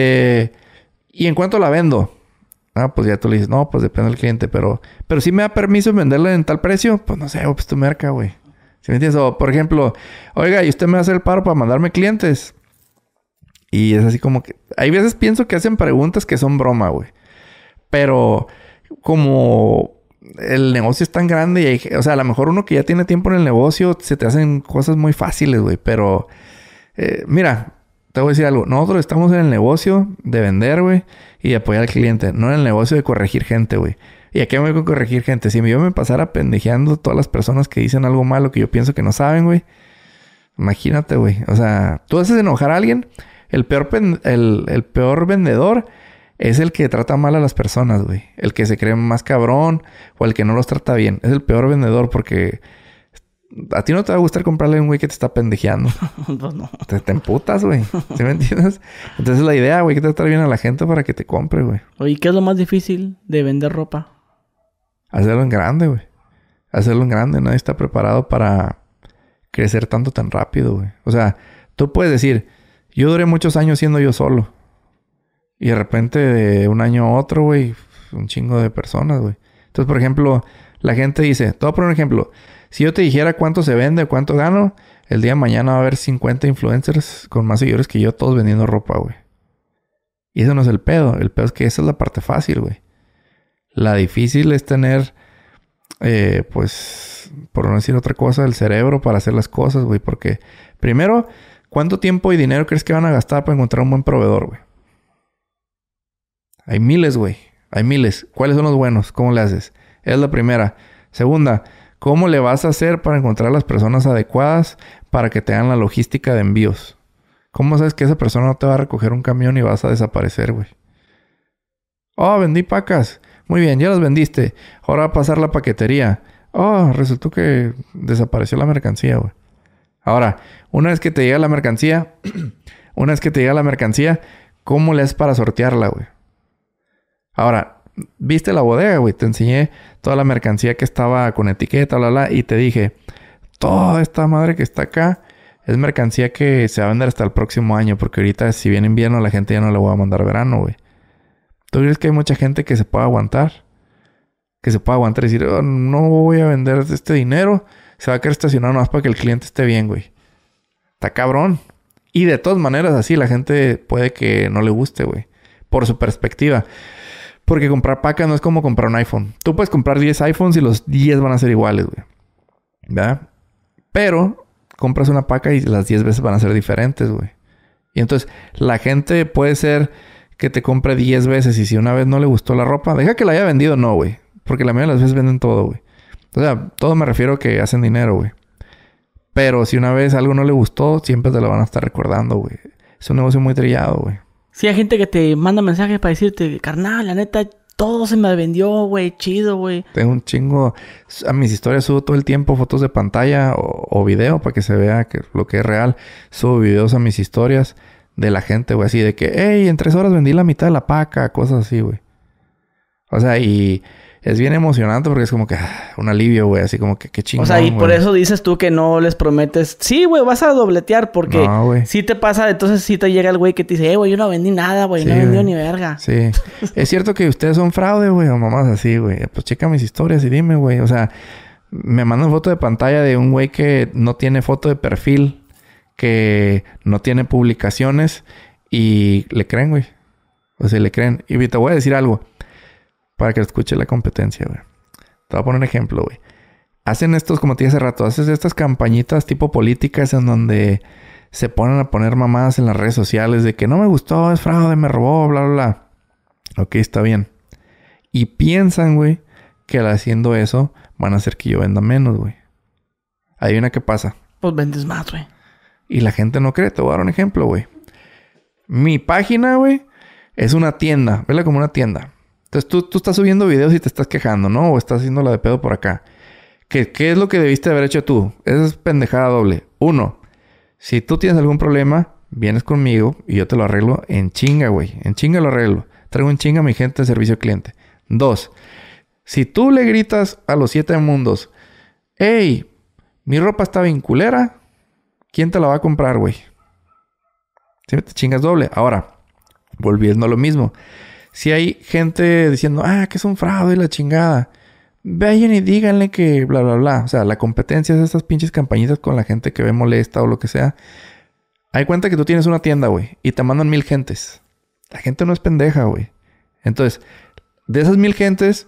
en cuánto la vendo? Ah, pues ya tú le dices, no, pues depende del cliente. Pero si me da permiso venderle en tal precio, pues no sé, pues tu merca, güey. ¿Sí me entiendes? O, por ejemplo, oiga, ¿y usted me va a hacer el paro para mandarme clientes? Y es así como que... Hay veces pienso que hacen preguntas que son broma, güey. Pero como el negocio es tan grande y hay... O sea, a lo mejor uno que ya tiene tiempo en el negocio se te hacen cosas muy fáciles, güey. Pero... mira, te voy a decir algo. Nosotros estamos en el negocio de vender, güey. Y de apoyar al cliente. No en el negocio de corregir gente, güey. ¿Y a qué me voy con corregir gente? Si yo me pasara pendejeando todas las personas que dicen algo malo que yo pienso que no saben, güey. Imagínate, güey. O sea, tú haces enojar a alguien. El peor vendedor es el que trata mal a las personas, güey. El que se cree más cabrón o el que no los trata bien. Es el peor vendedor porque... A ti no te va a gustar comprarle a un güey que te está pendejeando. Pues no. Te emputas, güey. ¿Sí me entiendes? Entonces la idea, güey, que tratar bien a la gente para que te compre, güey. Oye, ¿qué es lo más difícil de vender ropa? Hacerlo en grande, güey. Hacerlo en grande. Nadie está preparado para crecer tanto tan rápido, güey. O sea, tú puedes decir, yo duré muchos años siendo yo solo. Y de repente, de un año a otro, güey, un chingo de personas, güey. Entonces, por ejemplo, la gente dice, te voy a poner un ejemplo. Si yo te dijera cuánto se vende, cuánto gano, el día de mañana va a haber 50 influencers con más seguidores que yo, todos vendiendo ropa, güey. Y eso no es el pedo. El pedo es que esa es la parte fácil, güey. La difícil es tener, pues, por no decir otra cosa, el cerebro para hacer las cosas, güey. Porque, primero, ¿cuánto tiempo y dinero crees que van a gastar para encontrar un buen proveedor, güey? Hay miles, güey. Hay miles. ¿Cuáles son los buenos? ¿Cómo le haces? Es la primera. Segunda, ¿cómo le vas a hacer para encontrar las personas adecuadas para que te hagan la logística de envíos? ¿Cómo sabes que esa persona no te va a recoger un camión y vas a desaparecer, güey? Oh, vendí pacas. Muy bien, ya las vendiste. Ahora va a pasar la paquetería. Oh, resultó que desapareció la mercancía, güey. Ahora, una vez que te llega la mercancía, ¿cómo le haces para sortearla, güey? Ahora, viste la bodega, güey. Te enseñé toda la mercancía que estaba con etiqueta, bla, bla. Y te dije, toda esta madre que está acá es mercancía que se va a vender hasta el próximo año. Porque ahorita, si viene invierno, la gente ya no le va a mandar verano, güey. ¿Tú crees que hay mucha gente que se pueda aguantar? Que se pueda aguantar y decir, oh, no voy a vender este dinero. Se va a quedar estacionado nomás para que el cliente esté bien, güey. Está cabrón. Y de todas maneras, así la gente puede que no le guste, güey. Por su perspectiva. Porque comprar pacas no es como comprar un iPhone. Tú puedes comprar 10 iPhones y los 10 van a ser iguales, güey. ¿Verdad? Pero compras una paca y las 10 veces van a ser diferentes, güey. Y entonces, la gente puede ser que te compre 10 veces y si una vez no le gustó la ropa, deja que la haya vendido, no, güey. Porque la mayoría de las veces venden todo, güey. O sea, todo me refiero a que hacen dinero, güey. Pero si una vez algo no le gustó, siempre te lo van a estar recordando, güey. Es un negocio muy trillado, güey. Sí, hay gente que te manda mensajes para decirte, carnal, la neta, todo se me vendió, güey, chido, güey. Tengo un chingo... A mis historias subo todo el tiempo fotos de pantalla o video para que se vea que lo que es real. Subo videos a mis historias de la gente, güey. Así de que, hey, en 3 horas vendí la mitad de la paca. Cosas así, güey. O sea, y... es bien emocionante porque es como que un alivio, güey. Así como que qué chingón, o sea, y güey. por eso dices tú que no les prometes... Sí, güey, vas a dobletear porque... No, güey. Sí te pasa, entonces sí te llega el güey que te dice... güey, yo no vendí nada, güey. Sí, no vendió güey. ni verga. Sí. Es cierto que ustedes son fraude, güey. O mamás así, güey. Pues checa mis historias y dime, güey. O sea... me mandan foto de pantalla de un güey que no tiene foto de perfil. Que no tiene publicaciones. Y le creen, güey. O sea, le creen. Y te voy a decir algo. Para que escuche la competencia, güey. Te voy a poner un ejemplo, güey. Hacen estos, como te dije hace rato, haces estas campañitas tipo políticas en donde se ponen a poner mamadas en las redes sociales de que no me gustó, es fraude, me robó, bla, bla, bla. Ok, está bien. Y piensan, güey, que al haciendo eso van a hacer que yo venda menos, güey. Adivina qué pasa. Pues vendes más, güey. Y la gente no cree. Te voy a dar un ejemplo, güey. Mi página, güey, es una tienda. Vela como una tienda. Entonces tú estás subiendo videos y te estás quejando, ¿no? O estás haciendo la de pedo por acá. ¿Qué es lo que debiste haber hecho tú? Esa es pendejada doble. 1. Si tú tienes algún problema, vienes conmigo y yo te lo arreglo en chinga, güey. En chinga lo arreglo. Traigo en chinga a mi gente de servicio al cliente. 2. Si tú le gritas a los 7 mundos, hey, mi ropa está bien culera, ¿quién te la va a comprar, güey? Si te chingas doble. Ahora, volviendo a lo mismo. Si hay gente diciendo, que es un fraude y la chingada, vayan y díganle que bla, bla, bla. O sea, la competencia es esas pinches campañitas con la gente que ve molesta o lo que sea. Hay cuenta que tú tienes una tienda, güey, y te mandan 1000 gentes. La gente no es pendeja, güey. Entonces, de esas 1000 gentes,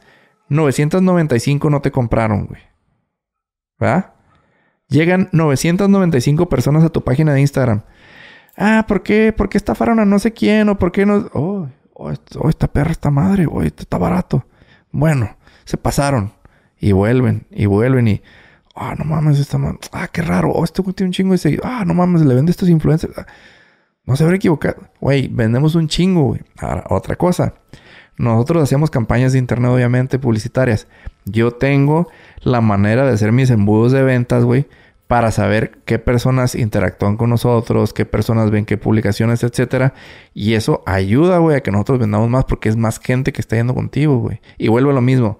995 no te compraron, güey. ¿Verdad? Llegan 995 personas a tu página de Instagram. ¿Por qué? ¿Por qué estafaron a no sé quién? ¿O por qué no...? Esta perra está madre, güey. Esto está barato. Bueno, se pasaron. Y vuelven. Y... no mames, esta madre. Qué raro. Este güey tiene un chingo de seguidores. No mames, le vende estos influencers. No se habrá equivocado. Güey, vendemos un chingo, güey. Ahora, otra cosa. Nosotros hacemos campañas de internet, obviamente, publicitarias. Yo tengo la manera de hacer mis embudos de ventas, güey, para saber qué personas interactúan con nosotros, qué personas ven qué publicaciones, etcétera. Y eso ayuda, güey, a que nosotros vendamos más porque es más gente que está yendo contigo, güey. Y vuelvo a lo mismo.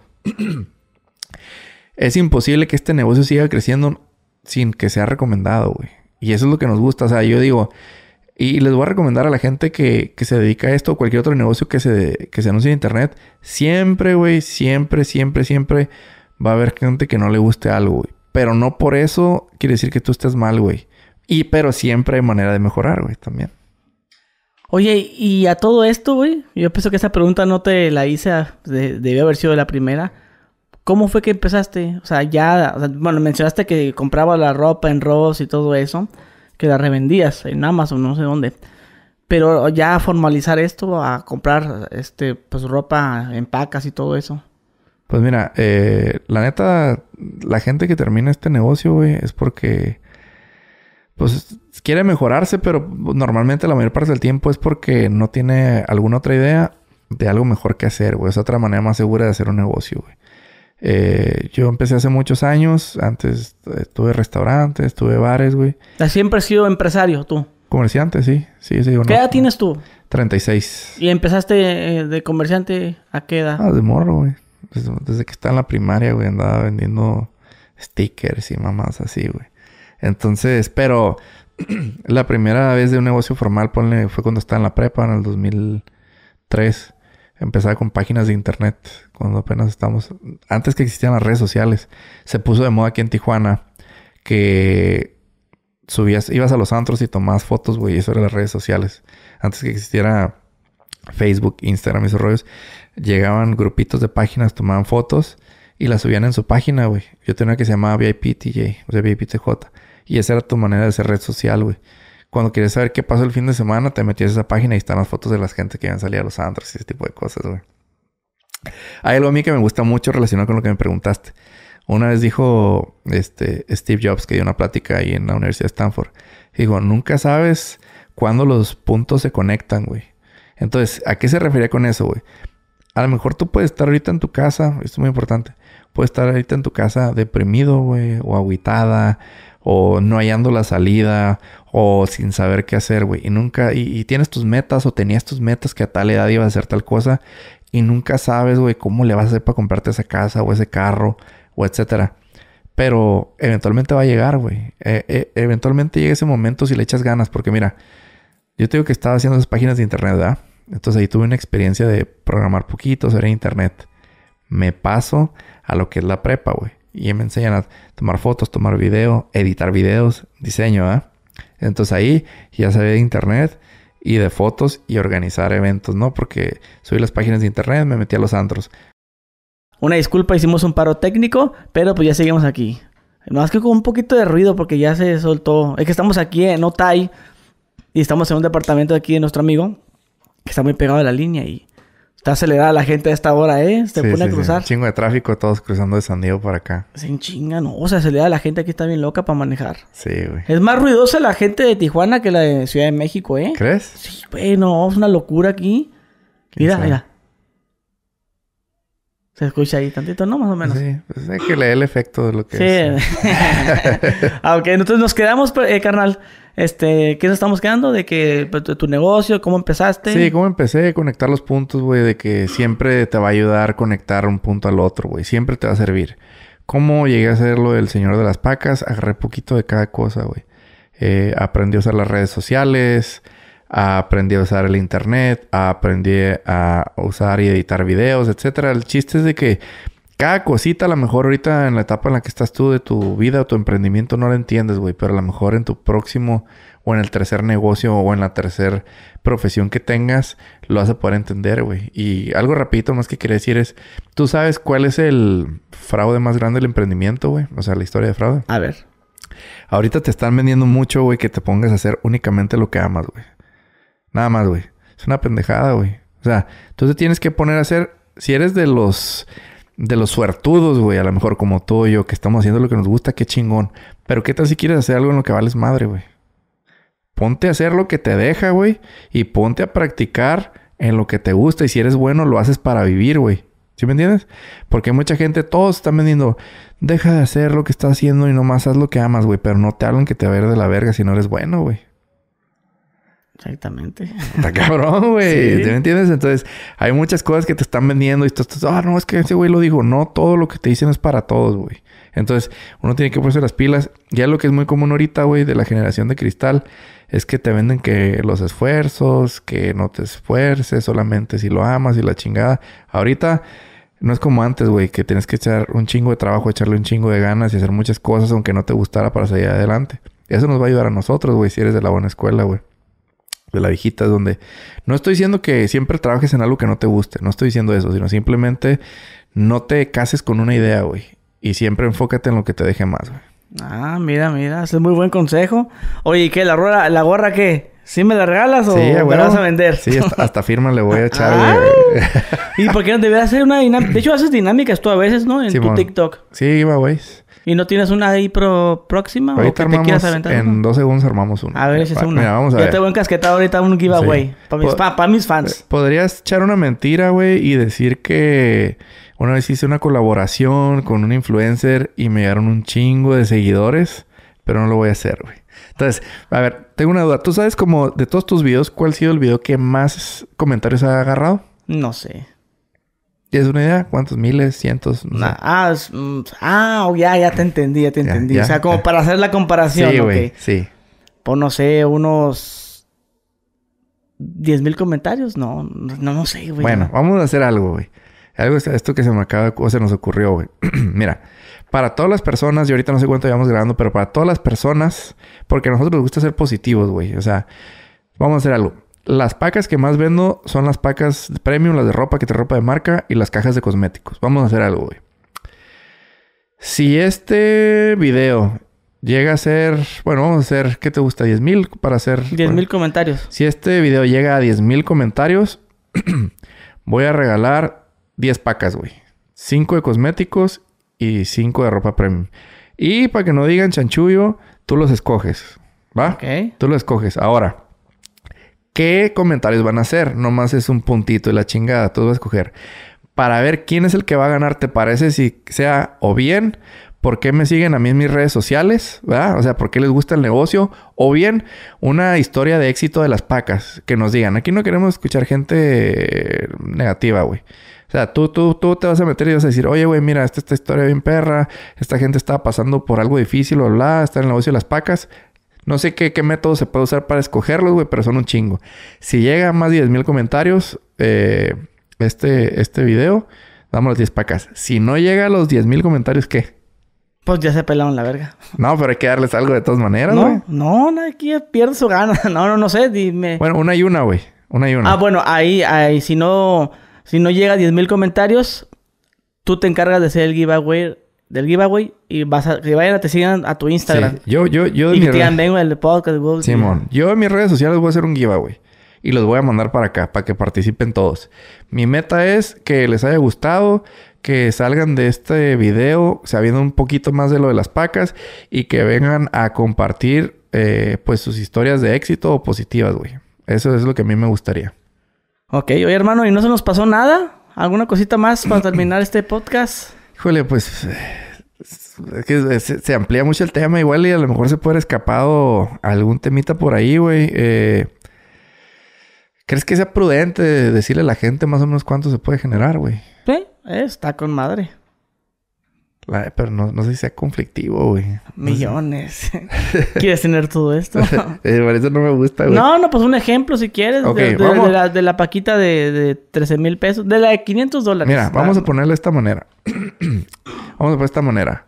Es imposible que este negocio siga creciendo sin que sea recomendado, güey. Y eso es lo que nos gusta. O sea, yo digo... Y les voy a recomendar a la gente que se dedica a esto o cualquier otro negocio que se anuncie en internet. Siempre, güey, siempre va a haber gente que no le guste algo, güey. Pero no por eso quiere decir que tú estés mal, güey. Pero siempre hay manera de mejorar, güey, también. Oye, y a todo esto, güey, yo pienso que esa pregunta no te la hice, debió haber sido la primera. ¿Cómo fue que empezaste? O sea, bueno, mencionaste que comprabas la ropa en Ross y todo eso, que la revendías en Amazon, no sé dónde. Pero ya formalizar esto, a comprar pues ropa en pacas y todo eso. Pues mira, la neta, la gente que termina este negocio, güey, es porque pues quiere mejorarse, pero normalmente la mayor parte del tiempo es porque no tiene alguna otra idea de algo mejor que hacer, güey. Es otra manera más segura de hacer un negocio, güey. Yo empecé hace muchos años. Antes tuve restaurantes, tuve bares, güey. ¿Siempre has sido empresario tú? Comerciante, sí. Sí, sí. ¿Qué edad tienes tú? 36. ¿Y empezaste de comerciante a qué edad? Ah, de morro, güey. Desde que estaba en la primaria, güey, andaba vendiendo stickers y mamás así, güey. Entonces, pero la primera vez de un negocio formal, ponle, fue cuando estaba en la prepa, en el 2003. Empezaba con páginas de internet, cuando apenas estábamos... Antes que existían las redes sociales. Se puso de moda aquí en Tijuana que ibas a los antros y tomabas fotos, güey. Eso eran las redes sociales. Antes que existiera Facebook, Instagram y esos rollos, llegaban grupitos de páginas, tomaban fotos y las subían en su página, güey. Yo tenía una que se llamaba VIP TJ, o sea, VIP TJ. Y esa era tu manera de hacer red social, güey. Cuando querías saber qué pasó el fin de semana, te metías a esa página y están las fotos de la gente que iban a salir a los antros y ese tipo de cosas, güey. Hay algo a mí que me gusta mucho relacionado con lo que me preguntaste. Una vez dijo Steve Jobs, que dio una plática ahí en la Universidad de Stanford. Dijo, nunca sabes cuándo los puntos se conectan, güey. Entonces, ¿a qué se refería con eso, güey? A lo mejor tú puedes estar ahorita en tu casa, esto es muy importante. Puedes estar ahorita en tu casa deprimido, güey, o agüitada, o no hallando la salida, o sin saber qué hacer, güey. Y tienes tus metas, o tenías tus metas que a tal edad ibas a hacer tal cosa, y nunca sabes, güey, cómo le vas a hacer para comprarte esa casa, o ese carro, o etcétera. Pero eventualmente va a llegar, güey. Eventualmente llega ese momento si le echas ganas, porque mira, yo te digo que estaba haciendo esas páginas de internet, ¿verdad? Entonces ahí tuve una experiencia de programar poquito sobre internet. Me paso a lo que es la prepa, güey. Y me enseñan a tomar fotos, tomar video, editar videos, diseño, ¿eh? Entonces ahí ya sabía de internet y de fotos y organizar eventos, ¿no? Porque subí las páginas de internet, me metí a los antros. Una disculpa, hicimos un paro técnico, pero pues ya seguimos aquí. Más que con un poquito de ruido porque ya se soltó. Es que estamos aquí en Otay y estamos en un departamento de aquí de nuestro amigo que está muy pegado a la línea y está acelerada la gente a esta hora, ¿eh? Se pone a cruzar. Un chingo de tráfico, todos cruzando de San Diego para acá. Se chinga, no. O sea, acelera la gente aquí, está bien loca para manejar. Sí, güey. Es más ruidosa la gente de Tijuana que la de Ciudad de México, ¿eh? ¿Crees? Sí, güey, no. Es una locura aquí. Mira, mira. Se escucha ahí tantito, ¿no? Más o menos. Sí, pues hay que leer el efecto de lo que es. Sí. Ok, entonces nos quedamos, carnal. ¿Qué nos estamos quedando? De que tu negocio, cómo empezaste. Sí, cómo empecé a conectar los puntos, güey. De que siempre te va a ayudar a conectar un punto al otro, güey. Siempre te va a servir. ¿Cómo llegué a hacer lo del señor de las pacas? Agarré poquito de cada cosa, güey. Aprendí a usar las redes sociales. Aprendí a usar el internet. Aprendí a usar y editar videos, etcétera. El chiste es de que cada cosita, a lo mejor ahorita en la etapa en la que estás tú de tu vida o tu emprendimiento no la entiendes, güey. Pero a lo mejor en tu próximo o en el tercer negocio o en la tercer profesión que tengas, lo vas a poder entender, güey. Y algo rapidito más que quería decir es, ¿tú sabes cuál es el fraude más grande del emprendimiento, güey? O sea, la historia de fraude. A ver. Ahorita te están vendiendo mucho, güey, que te pongas a hacer únicamente lo que amas, güey. Nada más, güey. Es una pendejada, güey. O sea, tú te tienes que poner a hacer... Si eres de los suertudos, güey. A lo mejor como tú y yo, que estamos haciendo lo que nos gusta, qué chingón. Pero ¿qué tal si quieres hacer algo en lo que vales madre, güey? Ponte a hacer lo que te deja, güey. Y ponte a practicar en lo que te gusta. Y si eres bueno, lo haces para vivir, güey. ¿Sí me entiendes? Porque hay mucha gente, todos están vendiendo... Deja de hacer lo que estás haciendo y nomás haz lo que amas, güey. Pero no te hablan que te va a ir de la verga si no eres bueno, güey. Exactamente. Está cabrón, güey. Sí. ¿Sí me entiendes? Entonces, hay muchas cosas que te están vendiendo y tú estás... no, es que ese güey lo dijo. No, todo lo que te dicen es para todos, güey. Entonces, uno tiene que ponerse las pilas. Ya lo que es muy común ahorita, güey, de la generación de cristal, es que te venden que los esfuerzos, que no te esfuerces solamente si lo amas y la chingada. Ahorita no es como antes, güey, que tienes que echar un chingo de trabajo, echarle un chingo de ganas y hacer muchas cosas aunque no te gustara para salir adelante. Eso nos va a ayudar a nosotros, güey, si eres de la buena escuela, güey. De la viejita, es donde... No estoy diciendo que siempre trabajes en algo que no te guste. No estoy diciendo eso. Sino simplemente no te cases con una idea, güey. Y siempre enfócate en lo que te deje más, güey. Ah, mira. Ese es muy buen consejo. Oye, ¿y qué? ¿La gorra qué? ¿Sí me la regalas o Sí, me güey. la vas a vender? Sí, hasta firma le voy a echar, Ah. güey. ¿Y por qué no deberías hacer una dinámica? De hecho, haces dinámicas tú a veces, ¿no? En tu Simón. TikTok. Sí, giveaways. ¿Y no tienes una ahí próxima? ¿O Ahorita que te quieras armamos, aventar? en una? 2 segundos armamos una. A ver, esa es una. Mira, vamos a Ya ver. te voy a encasquetar ahorita un giveaway. Sí. Para mis fans. Podrías echar una mentira, güey, y decir que una vez hice una colaboración con un influencer y me llegaron un chingo de seguidores, pero no lo voy a hacer, güey. Entonces, a ver, tengo una duda. ¿Tú sabes como de todos tus videos cuál ha sido el video que más comentarios ha agarrado? No sé. ¿Tienes una idea? ¿Cuántos? ¿Miles? ¿Cientos? No sé. Ya te entendí, ya te entendí. ya, O sea, como para hacer la comparación, Sí, ok. güey. Sí. Pues no sé, unos 10,000 comentarios. No sé, güey. Bueno, vamos a hacer algo, güey. Esto que se me acaba o se nos ocurrió, güey. Mira, para todas las personas, y ahorita no sé cuánto llevamos grabando, pero para todas las personas, porque a nosotros nos gusta ser positivos, güey. O sea, vamos a hacer algo. Las pacas que más vendo son las pacas premium, las de ropa, que te ropa de marca, y las cajas de cosméticos. Vamos a hacer algo, güey. Si este video llega a ser... Bueno, vamos a hacer... ¿Qué te gusta? 10,000 para hacer... 10,000 comentarios. Si este video llega a 10,000 comentarios, voy a regalar 10 pacas, güey. 5 de cosméticos y 5 de ropa premium. Y para que no digan chanchullo, tú los escoges. ¿Va? Ok. Tú los escoges. Ahora, ¿qué comentarios van a hacer? Nomás es un puntito y la chingada. Tú vas a escoger. Para ver quién es el que va a ganar, ¿te parece? Si sea o bien... ¿Por qué me siguen a mí en mis redes sociales? ¿Verdad? O sea, ¿por qué les gusta el negocio? O bien, una historia de éxito de las pacas. Que nos digan. Aquí no queremos escuchar gente negativa, güey. O sea, tú te vas a meter y vas a decir... Oye, güey, mira, esta historia bien perra. Esta gente estaba pasando por algo difícil, o bla. Está en el negocio de las pacas. No sé qué método se puede usar para escogerlos, güey. Pero son un chingo. Si llega a más de 10,000 comentarios... este video... Damos las 10 pacas. Si no llega a los 10,000 comentarios, ¿qué? Pues ya se pelaron la verga. No, pero hay que darles algo de todas maneras, güey. No, aquí pierde su gana. No sé, dime. Bueno, una y una, güey. Una y una. Bueno, ahí, si no llega a 10,000 comentarios, tú te encargas de hacer el giveaway y vas a que vayan a te sigan a tu Instagram. Sí. Yo de Y mi que te digan, vengo el podcast, güey. Simón, yo en mis redes sociales voy a hacer un giveaway. Y los voy a mandar para acá, para que participen todos. Mi meta es que les haya gustado, que salgan de este video sabiendo un poquito más de lo de las pacas y que vengan a compartir pues sus historias de éxito o positivas, güey. Eso es lo que a mí me gustaría. Ok, oye hermano, ¿y no se nos pasó nada? ¿Alguna cosita más para terminar este podcast? Híjole, pues... Es que se amplía mucho el tema igual y a lo mejor se puede haber escapado algún temita por ahí, güey. ¿Crees que sea prudente decirle a la gente más o menos cuánto se puede generar, güey? Sí, está con madre. Pero no sé si sea conflictivo, güey. Millones. ¿Quieres tener todo esto? Por eso no me gusta, güey. No, pues un ejemplo si quieres. Ok, de la paquita de 13,000 pesos. De la de $500. Mira, vamos a ponerle de esta manera. Vamos a poner de esta manera.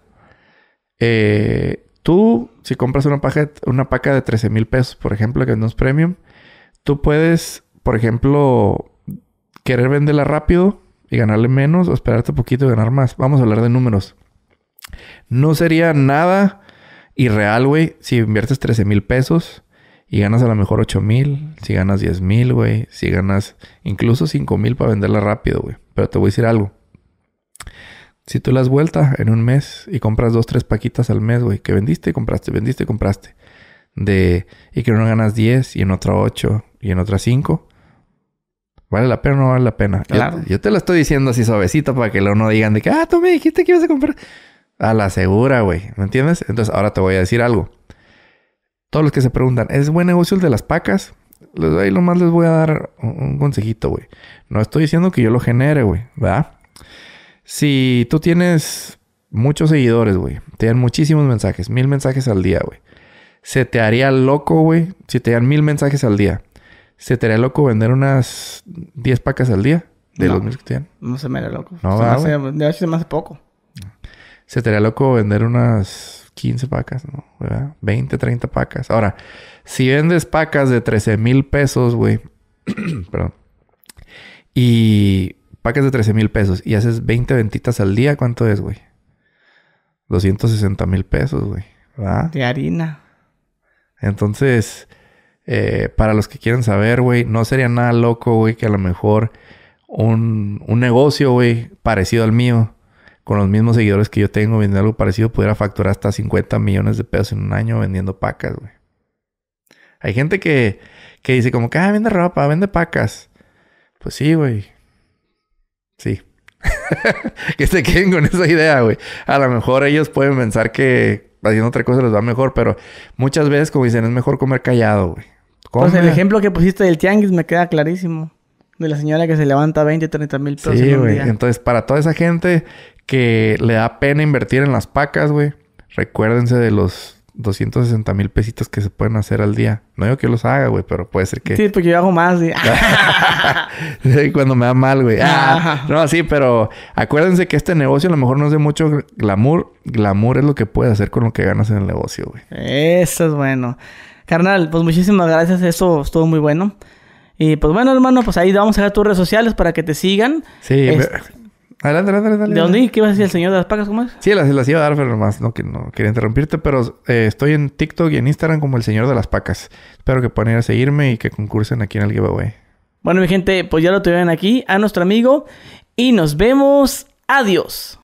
Tú, si compras una paca de 13,000 pesos, por ejemplo, que no es premium, tú puedes, por ejemplo, querer venderla rápido y ganarle menos o esperarte un poquito y ganar más. Vamos a hablar de números. No sería nada irreal, güey, si inviertes 13,000 pesos y ganas a lo mejor 8,000, si ganas 10,000, güey, si ganas incluso 5,000 para venderla rápido, güey. Pero te voy a decir algo. Si tú la das vuelta en un mes y compras 2, 3 paquitas al mes, güey, que vendiste y compraste. Y que uno ganas 10 y en otra 8 y en otra 5. ¿Vale la pena o no vale la pena? Claro. Yo te lo estoy diciendo así suavecito para que luego no digan de que... tú me dijiste que ibas a comprar... A la segura, güey. ¿Me entiendes? Entonces, ahora te voy a decir algo. Todos los que se preguntan... ¿Es buen negocio el de las pacas? Ahí nomás les voy a dar un consejito, güey. No estoy diciendo que yo lo genere, güey. ¿Verdad? Si tú tienes muchos seguidores, güey. Te dan muchísimos mensajes. 1,000 mensajes al día, güey. Se te haría loco, güey. Si te dan 1,000 mensajes al día. Se te haría loco vender unas 10 pacas al día. De los 1,000 que te dan. No se me haría loco. No, de hecho se me hace poco. Se te haría loco vender unas 15 pacas, ¿no? ¿Verdad? 20, 30 pacas. Ahora, si vendes pacas de 13,000 pesos, güey. Perdón. Y pacas de 13,000 pesos. Y haces 20 ventitas al día. ¿Cuánto es, güey? 260,000 pesos, güey. ¿Verdad? De harina. Entonces, Para los que quieren saber, güey, no sería nada loco, güey, que a lo mejor un negocio, güey, parecido al mío, con los mismos seguidores que yo tengo, vendiendo algo parecido, pudiera facturar hasta 50 millones de pesos en un año vendiendo pacas, güey. Hay gente que dice como que, vende ropa, vende pacas. Pues sí, güey. Sí. Que se queden con esa idea, güey. A lo mejor ellos pueden pensar que haciendo otra cosa les va mejor, pero muchas veces, como dicen, es mejor comer callado, güey. Pues el ejemplo que pusiste del tianguis me queda clarísimo. De la señora que se levanta 20, 30 mil pesos en un día. Entonces, para toda esa gente que le da pena invertir en las pacas, güey, recuérdense de los 260 mil pesitos que se pueden hacer al día. No digo que yo los haga, güey, pero puede ser que... Sí, porque yo hago más. Sí. Cuando me da mal, güey. No, sí, pero acuérdense que este negocio a lo mejor no es de mucho glamour. Glamour es lo que puedes hacer con lo que ganas en el negocio, güey. Eso es bueno. Carnal, pues muchísimas gracias. Eso estuvo muy bueno. Y pues bueno, hermano, pues ahí vamos a dejar tus redes sociales para que te sigan. Sí. Adelante. ¿De dónde? ¿Qué ibas a decir? ¿El señor de las pacas? ¿Cómo es? Sí, las iba a dar, pero nomás no quería interrumpirte. Pero estoy en TikTok y en Instagram como el señor de las pacas. Espero que puedan ir a seguirme y que concursen aquí en el giveaway. Bueno, mi gente, pues ya lo tuvieron aquí a nuestro amigo. Y nos vemos. Adiós.